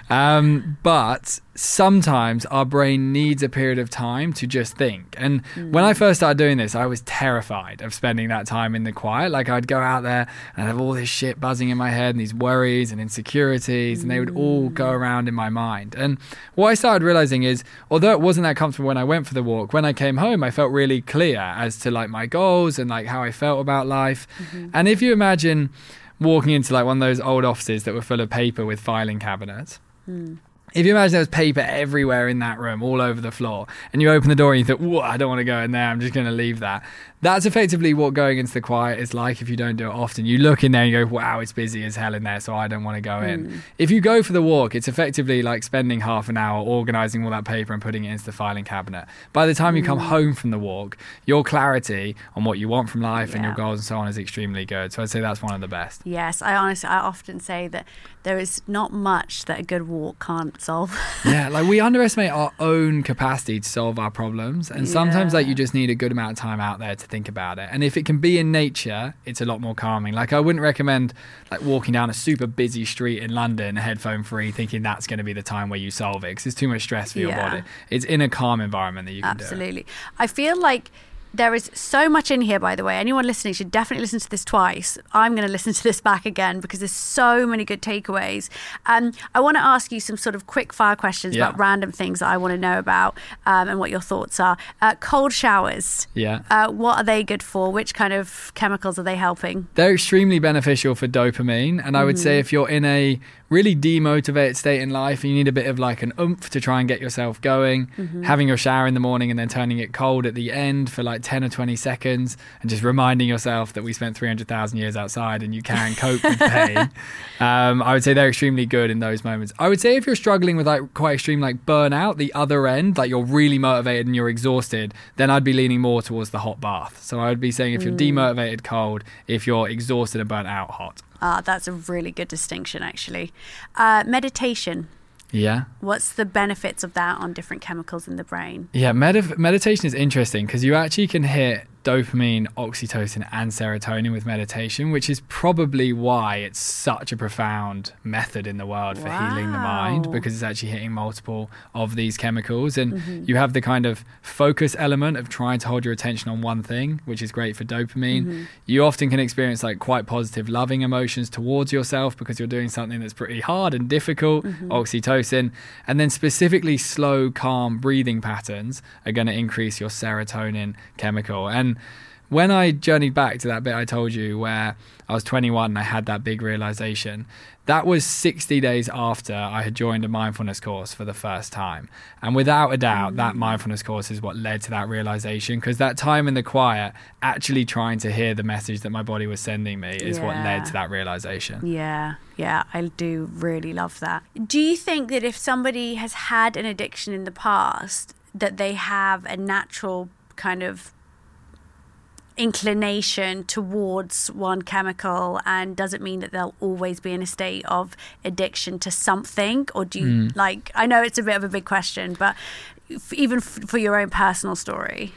But sometimes our brain needs a period of time to just think. And when I first started doing this, I was terrified of spending that time in the quiet. Like I'd go out there and I'd have all this shit buzzing in my head and these worries and insecurities, and they would all go around in my mind. And what I started realizing is, although it wasn't that comfortable when I went for the walk, when I came home, I felt really clear as to like my goals and like how I felt about life. And if you imagine walking into like one of those old offices that were full of paper with filing cabinets, if you imagine there was paper everywhere in that room, all over the floor, and you open the door and you think, whoa, I don't want to go in there, I'm just going to leave that. That's effectively what going into the quiet is like if you don't do it often. You look in there and you go, wow, it's busy as hell in there, so I don't want to go in. If you go for the walk, it's effectively like spending half an hour organising all that paper and putting it into the filing cabinet. By the time you come home from the walk, your clarity on what you want from life and your goals and so on is extremely good. So I'd say that's one of the best. Yes, I often say that there is not much that a good walk can't solve. Yeah, like we underestimate our own capacity to solve our problems, and sometimes like you just need a good amount of time out there to think about it. And if it can be in nature, it's a lot more calming. Like I wouldn't recommend like walking down a super busy street in London headphone free thinking that's going to be the time where you solve it, because it's too much stress for your body. It's in a calm environment that you can do it. Absolutely. I feel like there is so much in here, by the way. Anyone listening should definitely listen to this twice. I'm going to listen to this back again because there's so many good takeaways. I want to ask you some sort of quick fire questions about random things that I want to know about and what your thoughts are. Cold showers. What are they good for? Which kind of chemicals are they helping? They're extremely beneficial for dopamine. And I would say if you're in a really demotivated state in life and you need a bit of like an oomph to try and get yourself going, having your shower in the morning and then turning it cold at the end for like 10 or 20 seconds and just reminding yourself that we spent 300,000 years outside and you can cope with pain. I would say they're extremely good in those moments. I would say if you're struggling with like quite extreme like burnout, the other end, like you're really motivated and you're exhausted, then I'd be leaning more towards the hot bath. So I would be saying if you're demotivated, cold, if you're exhausted and burnt out, hot. That's a really good distinction, actually. Meditation. Yeah. What's the benefits of that on different chemicals in the brain? Yeah, meditation is interesting because you actually can hit dopamine, oxytocin and serotonin with meditation, which is probably why it's such a profound method in the world for healing the mind, because it's actually hitting multiple of these chemicals. And you have the kind of focus element of trying to hold your attention on one thing, which is great for dopamine. You often can experience like quite positive, loving emotions towards yourself because you're doing something that's pretty hard and difficult, oxytocin. And then specifically slow, calm breathing patterns are going to increase your serotonin chemical. And when I journeyed back to that bit I told you where I was 21 and I had that big realization, that was 60 days after I had joined a mindfulness course for the first time. And without a doubt, that mindfulness course is what led to that realization, because that time in the quiet, actually trying to hear the message that my body was sending me is what led to that realization. Yeah, I do really love that. Do you think that if somebody has had an addiction in the past, that they have a natural kind of inclination towards one chemical, and does it mean that they'll always be in a state of addiction to something? Or do you like, I know it's a bit of a big question, but even for your own personal story?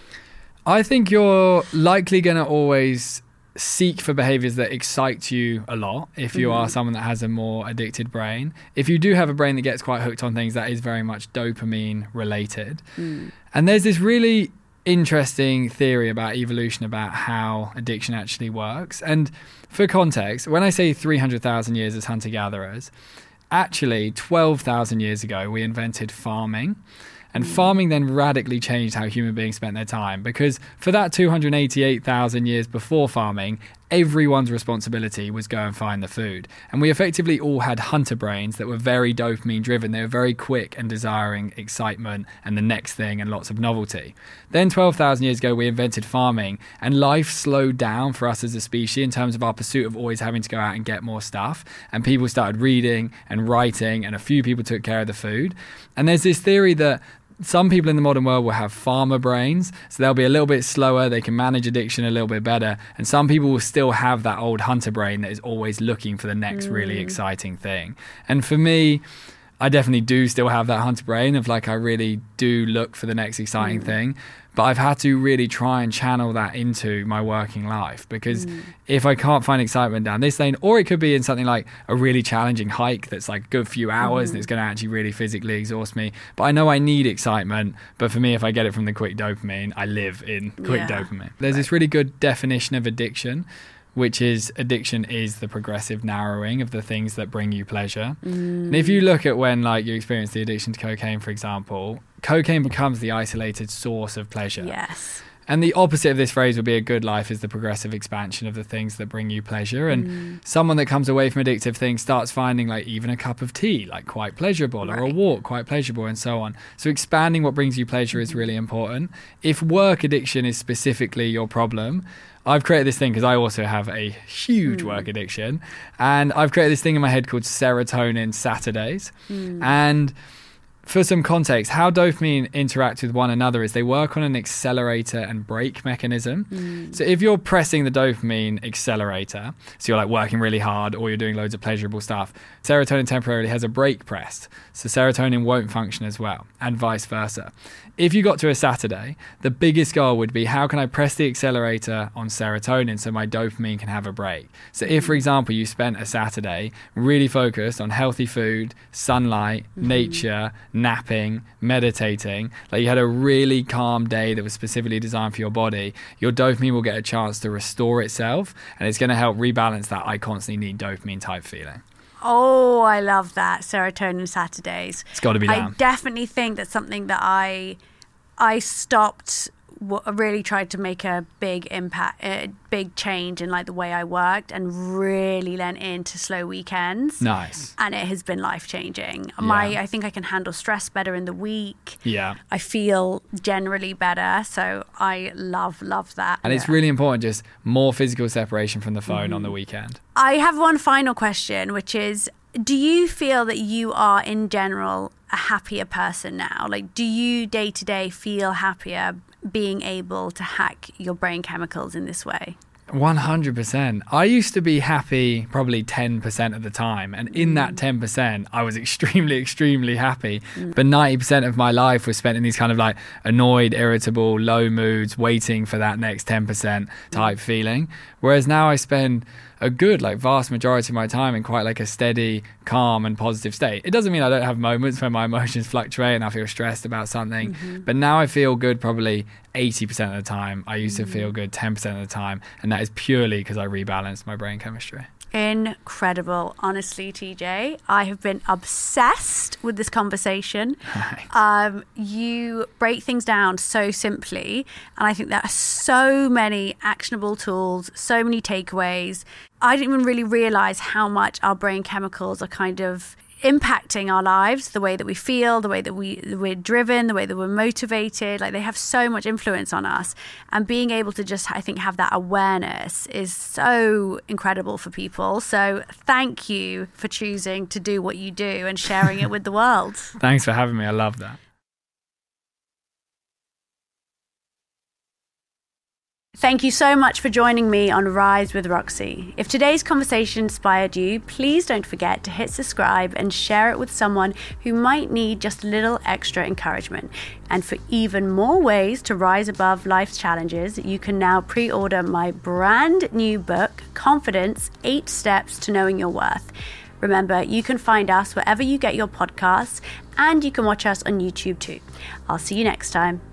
I think you're likely going to always seek for behaviors that excite you a lot if you are someone that has a more addicted brain. If you do have a brain that gets quite hooked on things, that is very much dopamine related. And there's this really interesting theory about evolution about how addiction actually works. And for context, when I say 300,000 years as hunter-gatherers, actually 12,000 years ago we invented farming. And farming then radically changed how human beings spent their time, because for that 288,000 years before farming, everyone's responsibility was go and find the food. And we effectively all had hunter brains that were very dopamine driven. They were very quick and desiring excitement and the next thing and lots of novelty. Then 12,000 years ago, we invented farming, and life slowed down for us as a species in terms of our pursuit of always having to go out and get more stuff. And people started reading and writing, and a few people took care of the food. And there's this theory that some people in the modern world will have farmer brains, so they'll be a little bit slower, they can manage addiction a little bit better, and some people will still have that old hunter brain that is always looking for the next really exciting thing. And for me, I definitely do still have that hunter brain of like, I really do look for the next exciting thing, but I've had to really try and channel that into my working life, because if I can't find excitement down this lane, or it could be in something like a really challenging hike that's like a good few hours and it's going to actually really physically exhaust me, but I know I need excitement. But for me, if I get it from the quick dopamine, I live in quick dopamine. There's this really good definition of addiction, which is addiction is the progressive narrowing of the things that bring you pleasure. And if you look at when like you experience the addiction to cocaine, for example, cocaine becomes the isolated source of pleasure. Yes. And the opposite of this phrase would be a good life is the progressive expansion of the things that bring you pleasure. And someone that comes away from addictive things starts finding like even a cup of tea like quite pleasurable, or a walk quite pleasurable, and so on. So expanding what brings you pleasure is really important. If work addiction is specifically your problem, I've created this thing because I also have a huge work addiction, and I've created this thing in my head called Serotonin Saturdays. And for some context, how dopamine interacts with one another is they work on an accelerator and brake mechanism. So if you're pressing the dopamine accelerator, so you're like working really hard or you're doing loads of pleasurable stuff, serotonin temporarily has a brake pressed. So serotonin won't function as well, and vice versa. If you got to a Saturday, the biggest goal would be, how can I press the accelerator on serotonin so my dopamine can have a break? So if, for example, you spent a Saturday really focused on healthy food, sunlight, nature, napping, meditating, like you had a really calm day that was specifically designed for your body, your dopamine will get a chance to restore itself, and it's going to help rebalance that I constantly need dopamine type feeling. Oh, I love that. Serotonin Saturdays. It's got to be done. I definitely think that's something that I stopped really tried to make a big impact, a big change in like the way I worked, and really lent into slow weekends. Nice. And it has been life-changing. Yeah. I think I can handle stress better in the week. Yeah. I feel generally better. So I love that. And it's really important, just more physical separation from the phone on the weekend. I have one final question, which is, do you feel that you are in general a happier person now? Like, do you day to day feel happier being able to hack your brain chemicals in this way? 100%. I used to be happy probably 10% of the time. And in that 10%, I was extremely, extremely happy. But 90% of my life was spent in these kind of like annoyed, irritable, low moods, waiting for that next 10% type feeling. Whereas now I spend a good, like, vast majority of my time in quite like a steady, calm and positive state. It doesn't mean I don't have moments where my emotions fluctuate and I feel stressed about something. But now I feel good probably 80% of the time. I used to feel good 10% of the time. And that is purely because I rebalanced my brain chemistry. Incredible. Honestly, TJ, I have been obsessed with this conversation. You break things down so simply, and I think there are so many actionable tools, so many takeaways. I didn't even really realize how much our brain chemicals are kind of impacting our lives, the way that we feel, the way that we're driven, the way that we're motivated. Like, they have so much influence on us, and being able to just, I think, have that awareness is so incredible for people. So thank you for choosing to do what you do and sharing it with the world. Thanks for having me. I love that. Thank you so much for joining me on Rise with Roxy. If today's conversation inspired you, please don't forget to hit subscribe and share it with someone who might need just a little extra encouragement. And for even more ways to rise above life's challenges, you can now pre-order my brand new book, Confidence: 8 Steps to Knowing Your Worth. Remember, you can find us wherever you get your podcasts, and you can watch us on YouTube too. I'll see you next time.